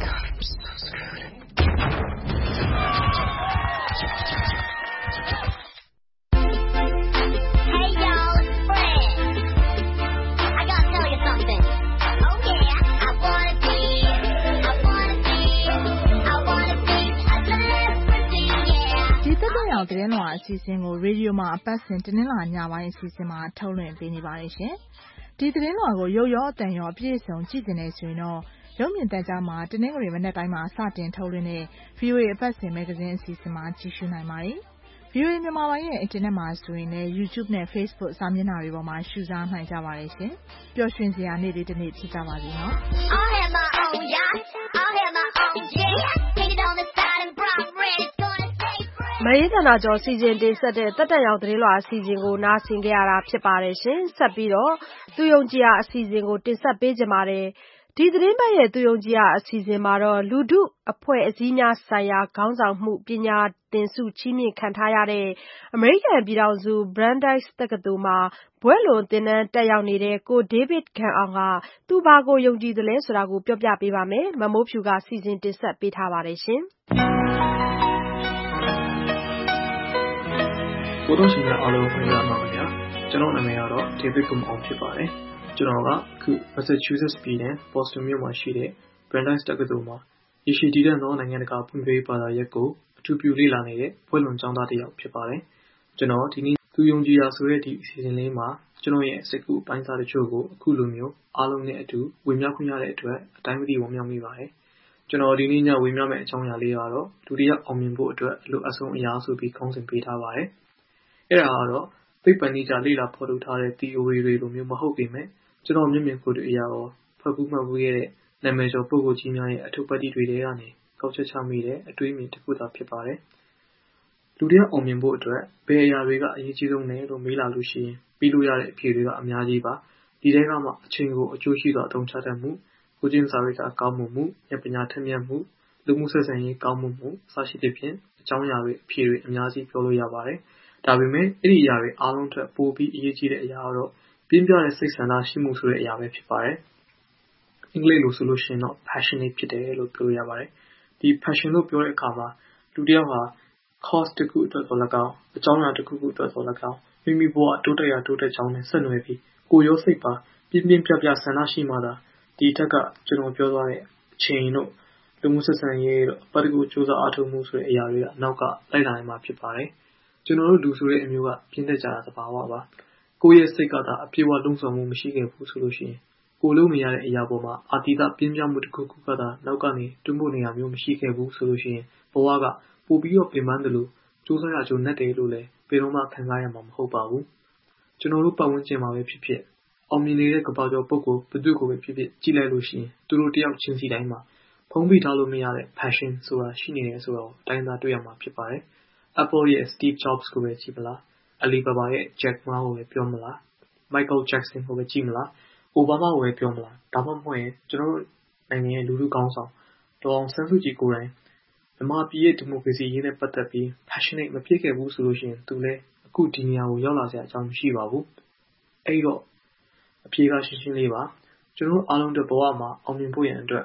Now, the Renwa season will radio ma passing to Nila Nava season ma tolerant Benny Variation. Did the Renwa go yo yo than your place on Chitiness, you know. Young Tajama, the name of the time I sat in tolerant few passing magazine season ma Chishuna Mai. Few in the Malaya internet doing a YouTube net Facebook seminary of my shoes on my Javariation. Your shins are needed to need to Javadi. I'll have my own yacht, I'll have my own jet, take it on the side and brown red. မရေးဌာနကျော်စီစဉ်တင်ဆက်တဲ့တက်တက်ရောက်သတင်းလွှာအစီအစဉ်ကိုနားဆင်ကြရတာဖြစ်ပါတယ်ရှင်ဆက်ပြီးတော့သူယုံကြည်ရာအစီအစဉ်ကိုတင်ဆက်ပေးကြပါမယ်ဒီသတင်းပတ်ရဲ့သူယုံကြည်ရာအစီအစဉ်မှာတော့လူထုအဖွဲ့အစည်းများဆိုင်ရာခေါင်းဆောင်မှုပညာသင်ဆုချီးမြှင့်ခံထားရတဲ့အမေရိကန်ပြည်ထောင်စု Brandeis တက္ကသိုလ်မှာဘွဲ့လွန်သင်တန်းတက်ရောက်နေတဲ့ကိုဒေးဗစ်ခန်အောင်ကသူဘာကိုယုံကြည်တယ်လဲဆိုတာကိုပြောပြပေးပါမယ်မမိုးဖြူကစီစဉ်တင်ဆက်ပေးထားပါတယ်ရှင်ကိုတော့ရှင်များအားလုံးခင်ဗျာပါခင်ဗျာကျွန်တော်နာမည်ကတော့ David ကုမအောင်ဖြစ်ပါတယ်ကျွန်တော်ကအခု Massachusetts ပြည်နယ် Boston မြို့မှာရှိတဲ့ Brandeis တက္ကသိုလ်မှာရရှိတည်တဲ့နိုင်ငံတကာဖွံ့ဖြိုးရေးဘာသာရပ်ကိုအထူးပြုလေ့လာနေတဲ့ဘွဲ့လွန်ကျောင်းသားတစ်ယောက်ဖြစ်ပါတယ်ကျွန်တော်ဒီနေ့သူယုံကြည်ရာဆိုတဲ့ဒီအစီအစဉ်လေးမှာကျွန်တော်ရဲ့စိတ်ကူးပိုင်းစားတချို့ကိုအခုလိုမျိုးအားလုံးနဲ့အတူဝေမျှခွင့်ရတဲ့အတွက်အတိုင်းမသိဝမ်းမြောက်မိပါတယ်ကျွန်တော်ဒီနေ့ညဝေမျှမယ့်အကြောင်းအရာလေးကတော့လူတစ်ယောက်အောင်မြင်ဖို့အတွက်အလိုအဆုံးအရာဆိုပြီးခေါင်းစဉ်ပေးထားပါတယ်အဲ့ဒါကတော့သိပ္ပံနည်းကျလေ့လာဖော်ထုတ်ထားတဲ့ theory တွေလိုမျိုးမဟုတ်ပေမဲ့ကျွန်တော်မျက်မြင်ကိုယ်တွေ့အရာရောဖတ်ကူးမှတ်ဘူးရဲ့နာမည်ကျော်ပုဂ္ဂိုလ်ကြီးများရဲ့အထုပ်ပတ်တိတွေထဲကနေကောက်ချက်ချမိတဲ့အတွေးအမြင်တစ်ခုသာဖြစ်ပါတယ်လူတွေအောင်မြင်ဖို့အတွက်ဘယ်အရာတွေကအရေးကြီးဆုံးလဲလို့မေးလာလို့ရှိရင်ပြီးလို့ရတဲ့အဖြေတွေကအများကြီးပါဒီထဲကမှအချိန်ကိုအကျိုးရှိစွာအသုံးချတတ်မှုကိုကျင့်စာရိတ်ကကောင်းမှုမှုဉာဏ်ပညာထက်မြက်မှုလူမှုဆက်ဆံရေးကောင်းမှုမှုစသဖြင့်အကြောင်းအရာတွေအဖြေတွေအများကြီးပြောလို့ရပါတယ်ဒါပေမဲ့အဲ့ဒီအရာတွေအားလုံးထက်ပိုပြီးအရေးကြီးတဲ့အရာကတော့ပြင်းပြတဲ့စိတ်ဆန္ဒရှိမှုဆိုတဲ့အရာပဲဖြစ်ပါတယ်။အင်္ဂလိပ်လိုဆိုလို့ရှိရင်တော့ passionate ဖြစ်တယ်လို့ပြောရပါတယ်။ဒီ passion လို့ပြောတဲ့အခါမှာလူတစ်ယောက်ဟာ cause တစ်ခုအတွက်ဆို၎င်းအကြောင်းအရာတစ်ခုခုအတွက်ဆို၎င်းမိမိဘဝတိုးတက်ရာတိုးတက်ကြောင်းနဲ့ဆက်နွယ်ပြီးကိုယ်ရောစိတ်ပါပြင်းပြင်းပြပြဆန္ဒရှိမှသာဒီထက်ကကျွန်တော်ပြောသွားတဲ့အချိန်တို့လူမှုဆက်ဆံရေးတို့အပတ်တကူစူးစမ်းအားထုတ်မှုဆိုတဲ့အရာတွေကအနောက်ကလိုက်လာနိုင်မှာဖြစ်ပါတယ်။ကျွန်တော်တို့လူဆိုတဲ့အမျိုးကပြင်းသက်ကြတာသဘာဝပါကိုယ့်ရဲ့စိတ်ကသာအပြည့်အဝလုံးစုံမှုမရှိခဲ့ဘူးဆိုလို့ရှိရင်ကိုလုံးနေရတဲ့အရာပေါ်မှာအာတိတပြင်းပြမှုတစ်ခုခုကသာနောက်ကနေတွန်းပို့နေရမျိုးမရှိခဲ့ဘူးဆိုလို့ရှိရင်ဘဝကပို့ပြီးတော့ပြင်ပန်းတယ်လို့စူးစမ်းရကြုံနဲ့တယ်လို့လည်းဘယ်တော့မှခံစားရမှာမဟုတ်ပါဘူးကျွန်တော်တို့ပတ်ဝန်းကျင်မှာပဲဖြစ်ဖြစ်အောင်မြင်နေတဲ့ကမ္ဘာကျော်ပုဂ္ဂိုလ်ဘယ်သူကိုပဲဖြစ်ဖြစ်ကြည့်လိုက်လို့ရှိရင်သူတို့တယောက်ချင်းစီတိုင်းမှာဖုံးပြီးထားလို့မရတဲ့ passion ဆိုတာရှိနေတယ်ဆိုတော့အတိုင်းသားတွေ့ရမှာဖြစ်ပါတယ်Apple ရဲ့ Steve Jobs ကိုပဲကြည့်မလား Alibaba ရဲ့ Jack Ma ကိုပဲပြောမလား Michael Jackson ကိုပဲကြည့်မလား Obama ကိုပဲပြောမလားဒါမှမဟုတ်ရင်ကျွန်တော်တို့နိုင်ငံရဲ့လူထုကောင်းဆောင်ဒေါ်အောင်ဆန်းစုကြည်ကိုယ်တိုင်မြန်မာပြည်ရဲ့ဒီမိုကရေစီရေးနဲ့ပတ်သက်ပြီး passionate မဖြစ်ခဲ့ဘူးဆိုလို့ရှိရင်သူလည်းအခုဒီနေရာကိုရောက်လာစရာအကြောင်းမရှိပါဘူးအဲ့တော့အဖြေကရှင်းရှင်းလေးပါကျွန်တော်အားလုံးတဲ့ဘဝမှာအောင်မြင်ဖို့ရန်အတွက်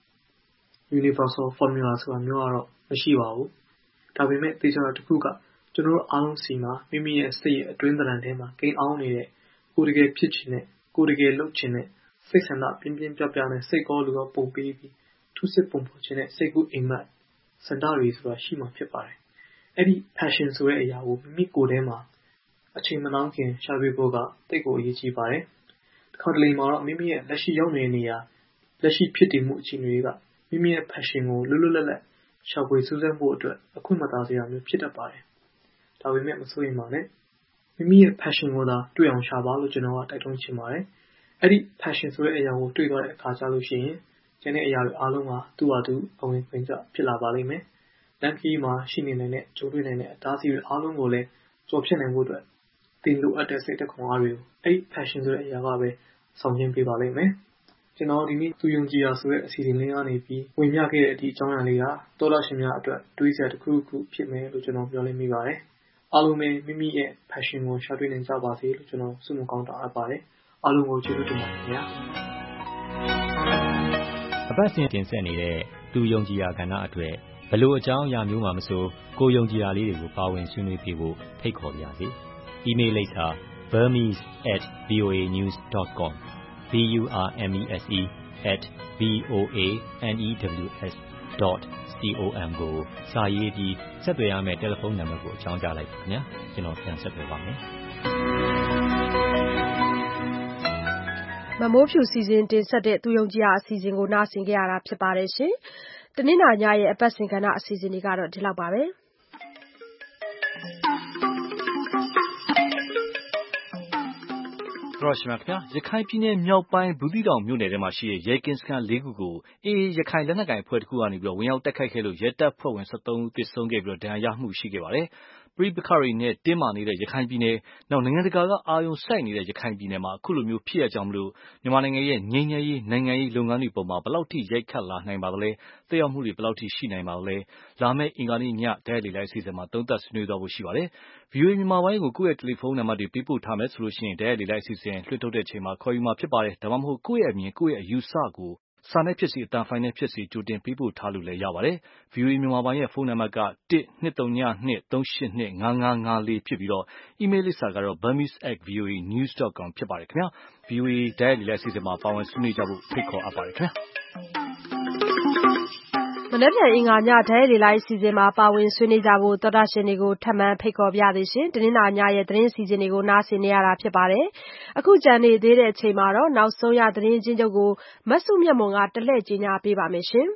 universal formula ဆိုတာမျိုးကတော့မရှိပါဘူးဒါပေမဲ့သိချင်တာတစ်ခုကကျွန်တော်တို့အားလုံးစီမှာမိမိရဲ့စိတ်ရဲ့အတွင်းသဏ္ဍာန်ထဲမှာကိန်းအောင်နေတဲ့ကိုယ်တကယ်ဖြစ်ချင်တဲ့ကိုယ်တကယ်လုပ်ချင်တဲ့စိတ်ဆန္ဒပြင်းပြင်းပြပြနဲ့စိတ်ကောလူကောပုံပေးပြီးထုစစ်ပုံဖော်ခြင်းနဲ့စိတ်ကူးအိမ်မက်စန္ဒတွေဆိုတာရှိမှဖြစ်ပါတယ်အဲ့ဒီ passion ဆိုတဲ့အရာကိုမိမိကိုယ်ထဲမှာအချိန်မနှောင်းခင်ရှာတွေ့ဖို့ကတိတ်ကိုအရေးကြီးပါတယ်တစ်ခါတလေမှာတော့မိမိရဲ့လက်ရှိရောက်နေတဲ့နေရာလက်ရှိဖြစ်တည်မှုအခြေအနေတွေကမိမိရဲ့ passion ကိုလွတ်လွတ်လပ်လပ်ရှာဖွေစူးစမ်းဖို့အတွက်အခွင့်မသာစရာမျိုးဖြစ်တတ်ပါတယ်ဒါပေမဲ့မစိုးရိမ်ပါနဲ့မိမိရဲ့ passion ကိုသာတွေ့အောင်ရှာပါလို့ကျွန်တော်ကတိုက်တွန်းချင်ပါတယ်အဲ့ဒီ passion ဆိုတဲ့အရာကိုတွေ့သွားတဲ့အခါကျလို့ရှိရင်ကျန်တဲ့အရာတွေအားလုံးကသူ့ဟာသူအဝင်ခွင့်ကျဖြစ်လာပါလိမ့်မယ်လမ်းခရီးမှာရှိနေနိုင်တဲ့ကြုံတွေ့နိုင်တဲ့အတားအဆီးတွေအားလုံးကိုလည်းကျော်ဖြတ်နိုင်ဖို့အတွက်သင်လိုအပ်တဲ့စိတ်သက်ခွန်အားတွေကိုအဲ့ passion ဆိုတဲ့အရာကပဲဆောင်ကျဉ်ပေးပါလိမ့်မယ်ကျွန်တော်ဒီနေ့သူယုံကြည်ရာဆိုတဲ့အစီအစဉ်လေးကနေပြီးဝင်ပြခဲ့တဲ့အဒီအကြောင်းအရာလေးကတောလရှင်များအတွက်တွေးစရာတစ်ခုခုဖြစ်မယ်လို့ကျွန်တော်ပြောလင်းမိပါတယ်အားလုံးပဲမိမိရဲ့ passion ကိုရှာတွေ့နိုင်ကြပါစေလို့ကျွန်တော်ဆုမကောင်းတောင်းအပ်ပါတယ်အားလုံးကိုကျေးဇူးတင်ပါတယ်ခင်ဗျာအပတ်စဉ်တင်ဆက်နေတဲ့သူယုံကြည်ရာကဏ္ဍအတွက်ဘလို့အကြောင်းအရာမျိုးမှမဆိုကိုယုံကြည်ရာလေးတွေကိုပါဝင်ဆွေးနွေးပြဖို့ဖိတ်ခေါ်ပါရစေ။ email လိပ်စာ burmese at voanews dot com b u r m e s e at v o a n e w s dot com ကိုစာရေးပြီးဆက်သွယ်ရမယ့်တယ်လီဖုန်းနံပါတ်ကိုအကြောင်းကြားလိုက်ပါခင်ဗျာကျွန်တော်ပြန်ဆက်သွယ်ပါမယ်မမိုးဖြူစီစဉ်တင်ဆက်တဲ့သူယုံကြည်ရာအစီအစဉ်ကိုနားဆင်ကြရတာဖြစ်ပါတယ်ရှင်တနင်္လာညရဲ့အပတ်စဉ်ကဏ္ဍအစီအစဉ်တွေကတော့ဒီလောက်ပါပဲရရှိမြခင်ရခိုင်ပြည်နယ်မြောက်ပိုင်းဘူးသီးတောင်မြို့နယ်ထဲမှာရှိတဲ့ရဲကင်းစခန်းလေးခုကိုအေးရခိုင်လက်နက်ကိုင်အဖွဲ့တစ်ခုကနေပြီးတော့ဝင်ရောက်တိုက်ခိုက်ခဲ့လို့ရဲတပ်ဖွဲ့ဝင်၁၃ဦးသေဆုံးခဲ့ပြီးတော့ဒဏ်ရာရမှုရှိခဲ့ပါတယ်ပရိပခရီနဲ့တင်းမာနေတဲ့ရခိုင်ပြည်နယ်နောက်နိုင်ငံတကာကအာရုံစိုက်နေတဲ့ရခိုင်ပြည်နယ်မှာအခုလိုမျိုးဖြစ်ရကြောင်းမလို့မြန်မာနိုင်ငံရဲ့ငြိမ်းချမ်းရေးနိုင်ငံရေးလုပ်ငန်းတွေပေါ်မှာဘယ်လောက်ထိရိုက်ခတ်လာနိုင်ပါသလဲသက်ရောက်မှုတွေဘယ်လောက်ထိရှိနိုင်ပါသလဲလာမယ့်အင်္ဂါနေ့ညဒဲလီလိုက်အစီအစဉ်မှာသုံးသပ်ဆွေးနွေးသွားဖို့ရှိပါတယ် ဗွီအိုအေ မြန်မာပိုင်းကိုကိုယ့်ရဲ့တယ်လီဖုန်းနံပါတ်တွေပေးပို့ထားမယ်ဆိုလို့ရှိရင်ဒဲလီလိုက်အစီအစဉ်လွှင့်ထုတ်တဲ့အချိန်မှာခေါ်ယူမှာဖြစ်ပါတယ်ဒါမှမဟုတ်ကိုယ့်ရဲ့အမြင်ကိုယ့်ရဲ့အယူဆကိုစာနဲ့ဖြစ်စီအတန်ဖိုင်နဲ့ဖြစ်စီကြိုတင်ပေးပို့ထားလို့လည်းရပါတယ် ဗွီအိုအေ မြန်မာပိုင်းရဲ့ဖုန်းနံပါတ်ကတစ်နှစ်သုံးညနှစ်သုံးရှစ်နှစ်ငါးငါးငါးလေးဖြစ်ပြီးတော့ email လိပ်စာကတော့ burmese at v o a news dot com ဖြစ်ပါတယ်ခင်ဗျာ ဗွီအိုအေ ဒဲလီလိုက်အစီအစဉ်မှာပါဝင်ဆွေးနွေးကြဖို့ဖိတ်ခေါ်အပ်ပါတယ်ခင်ဗျာမနေ့ပြန်အင်္ဂါညဒဲလီလိုက်အစီအစဉ်မှာပါဝင်ဆွေးနွေးကြဖို့သောတာရှင်တွေကိုထပ်မံဖိတ်ခေါ်ပြသေးရှင်တနင်္လာညရဲ့သတင်းစီစဉ်တွေကိုနားဆင်နေရတာဖြစ်ပါတယ်အခုကြံနေသေးတဲ့အချိန်မှာတော့နောက်ဆုံးရသတင်းချင်းချုပ်ကိုမဆုမြတ်မွန်ကတလှည့်ကြီးညာပေးပါမယ်ရှင်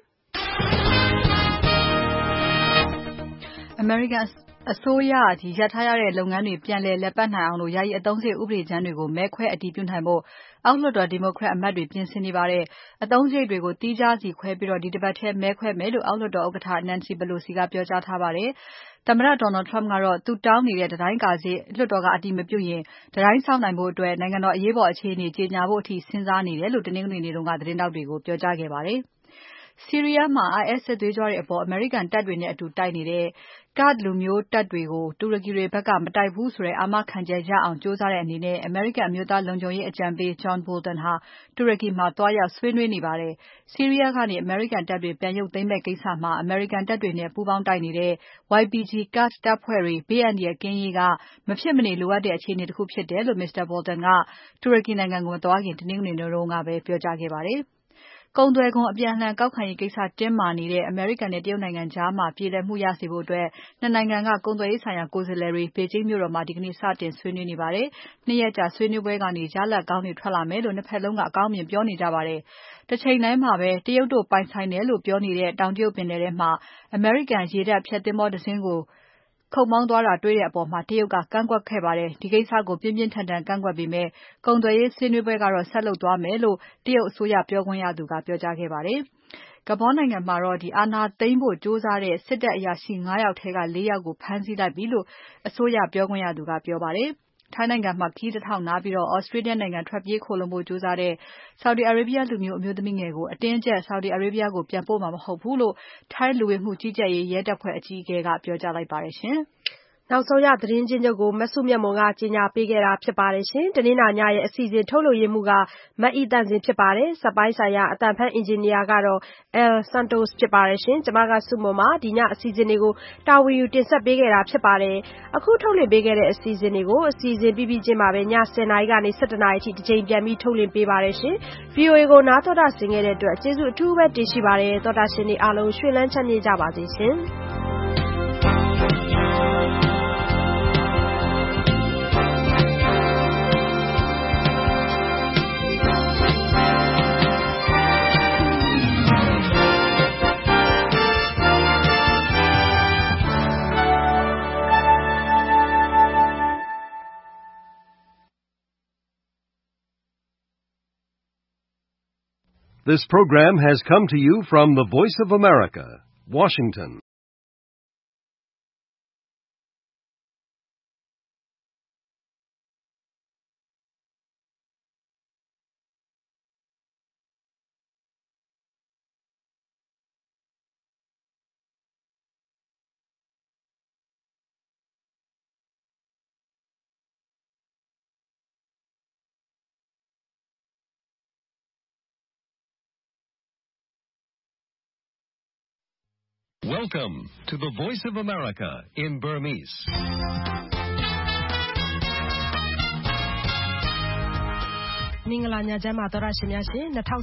American အစိုးရကြီးရပ်ထားရတဲ့လုပ်ငန်းတွေပြန်လည်လက်ပတ်နိုင်အောင်လို့ယာယီအသုံးစရိတ်ဥပဒေကြမ်းတွေကိုမဲခွဲအတည်ပြုနိုင်ဖို့အောက်လွှတ်တော်ဒီမိုကရက်အမတ်တွေပြင်ဆင်နေပါတယ်အသုံးစရိတ်တွေကိုတီးခြားစီခွဲပြီးတော့ဒီတစ်ပတ်ထဲမဲခွဲမယ်လို့အောက်လွှတ်တော်ဥက္ကဋ္ဌ Nancy Pelosi ကပြောကြားထားပါတယ်သမ္မတ Donald Trump ကတော့သူတောင်းနေတဲ့တတိုင်းကာစရိတ်လွှတ်တော်ကအတည်မပြုရင်တတိုင်းဆောက်နိုင်ဖို့အတွက်နိုင်ငံတော်အရေးပေါ်အခြေအနေကြေညာဖို့အထိစဉ်းစားနေတယ်လို့တနင်္ဂနွေနေ့တုန်းကသတင်းတောက်တွေကိုပြောကြားခဲ့ပါတယ်ဆီးရီးယားမှာ I S စစ်သွေးကြွတွေအပေါ်အမေရိကန်တပ်တွေနဲ့အတူတိုက်နေတဲ့ Kurd လူမျိုးတပ်တွေကိုတူရကီတွေဘက်ကမတိုက်ဘူးဆိုတဲ့အာမခံချက်ရအောင်ကြိုးစားတဲ့အနေနဲ့အမေရိကန်အမျိုးသားလုံခြုံရေးအကြံပေး John Bolton ဟာတူရကီမှာသွားရောက်ဆွေးနွေးနေပါတယ်။ဆီးရီးယားကနေအမေရိကန်တပ်တွေပြန်ရုပ်သိမ်းမဲ့ကိစ္စမှာအမေရိကန်တပ်တွေနဲ့ပူးပေါင်းတိုက်နေတဲ့ Y P G Kurd တပ်ဖွဲ့တွေဘေးအန္တရာယ်ကင်းရေးကမဖြစ်မနေလိုအပ်တဲ့အခြေအနေတစ်ခုဖြစ်တယ်လို့ Mr. Bolton ကတူရကီနိုင်ငံကိုမသွားခင်တနင်္ဂနွေနေ့တုန်းကပဲပြောကြားခဲ့ပါတယ်။ကုန်သွယ်ခွန်အပြန်အလှန်ကောက်ခံရေးကိစ္စတင်းမာနေတဲ့အမေရိကန်နဲ့တရုတ်နိုင်ငံကြားမှာပြည်လည်မှုရစေဖို့အတွက်နှစ်နိုင်ငံကကုန်သွယ်ရေးဆိုင်ရာကိုယ်စားလှယ်တွေဘေဂျင်းမြို့တော်မှာဒီကနေ့စတင်ဆွေးနွေးနေပါတယ်။နှစ်ရက်ကြာဆွေးနွေးပွဲကနေရလဒ်ကောင်းတွေထွက်လာမယ်လို့နှစ်ဖက်လုံးကအကောင်းမြင်ပြောနေကြပါတယ်။တစ်ချိန်တည်းမှာပဲတရုတ်တို့ပိုင်ဆိုင်တယ်လို့ပြောနေတဲ့တောင်တရုတ်ပင်လယ်ထဲမှာအမေရိကန်ရေတပ်ဖျက်သင်္ဘောတစ်စင်းကိုခုတ်မောင်းသွားတာတွေ့တဲ့အပေါ်မှာတရုတ်ကကန့်ကွက်ခဲ့ပါတယ်။ဒီကိစ္စကိုပြင်းပြင်းထန်ထန်ကန့်ကွက်ပေမဲ့ကုန်သွယ်ရေးဆွေးနွေးပွဲကတော့ဆက်လုပ်သွားမယ်လို့တရုတ်အစိုးရပြောခွင့်ရသူကပြောကြားခဲ့ပါတယ်။ဂဘောနိုင်ငံမှာတော့ဒီအာဏာသိမ်းဖို့ကြိုးစားတဲ့စစ်တပ်အရာရှိ၅ယောက်ထဲက၄ယောက်ကိုဖမ်းဆီးလိုက်ပြီလို့အစိုးရပြောခွင့်ရသူကပြောပါတယ်။ထိုင်းနိုင်ငံမှာခီးတစ်ထောင်နားပြီးတော့ Australia နိုင်ငံထွက်ပြေးခိုလုံဖို့ကြိုးစားတဲ့ Saudi Arabia လူမျိုးအမျိုးသမီးငယ်ကိုအတင်းကျပ် Saudi Arabia ကိုပြန်ပို့မှာမဟုတ်ဘူးလို့ထိုင်းလူဝင်မှုကြီးကြပ်ရေးရဲတပ်ဖွဲ့အကြီးအကဲကပြောကြားလိုက်ပါတယ်ရှင်။နောက်ဆုံးရသတင်းချင်းချုပ်ကိုမဆုမြတ်မွန်ကကြီးညာပေးခဲ့တာဖြစ်ပါတယ်ရှင်တနင်္လာညရဲ့အစီအစဉ်ထုတ်လို့ရမှုကမအီတန့်စင်ဖြစ်ပါတယ်စက်ပိုင်းဆိုင်ရာအတန်ဖန်အင်ဂျင်နီယာကတော့ El Santos ဖြစ်ပါတယ်ရှင်ကျွန်မကဆုမွန်ပါဒီညအစီအစဉ်တွေကိုတာဝန်ယူတင်ဆက်ပေးခဲ့တာဖြစ်ပါတယ်အခုထုတ်လွှင့်ပေးခဲ့တဲ့အစီအစဉ်တွေကိုအစီအစဉ်ပြီးပြီးချင်းမှာပဲညဆယ်နာရီကနေ၁၁နာရီအထိတစ်ချိန်ပြန်ပြီးထုတ်လွှင့်ပေးပါတယ်ရှင် V O A ကိုနားတော်တာဆင်ခဲ့တဲ့အတွက်ကျေးဇူးအထူးပဲတင်ရှိပါတယ်တော်တာရှင်တွေအားလုံးရွှင်လန်းချမ်းမြေ့ကြပါစေရှင် This program has come to you from the Voice of America, Washington. Welcome to the Voice of America in Burmese. ။မင်္ဂလာညချမ်းပါသောရရှင်များရှင်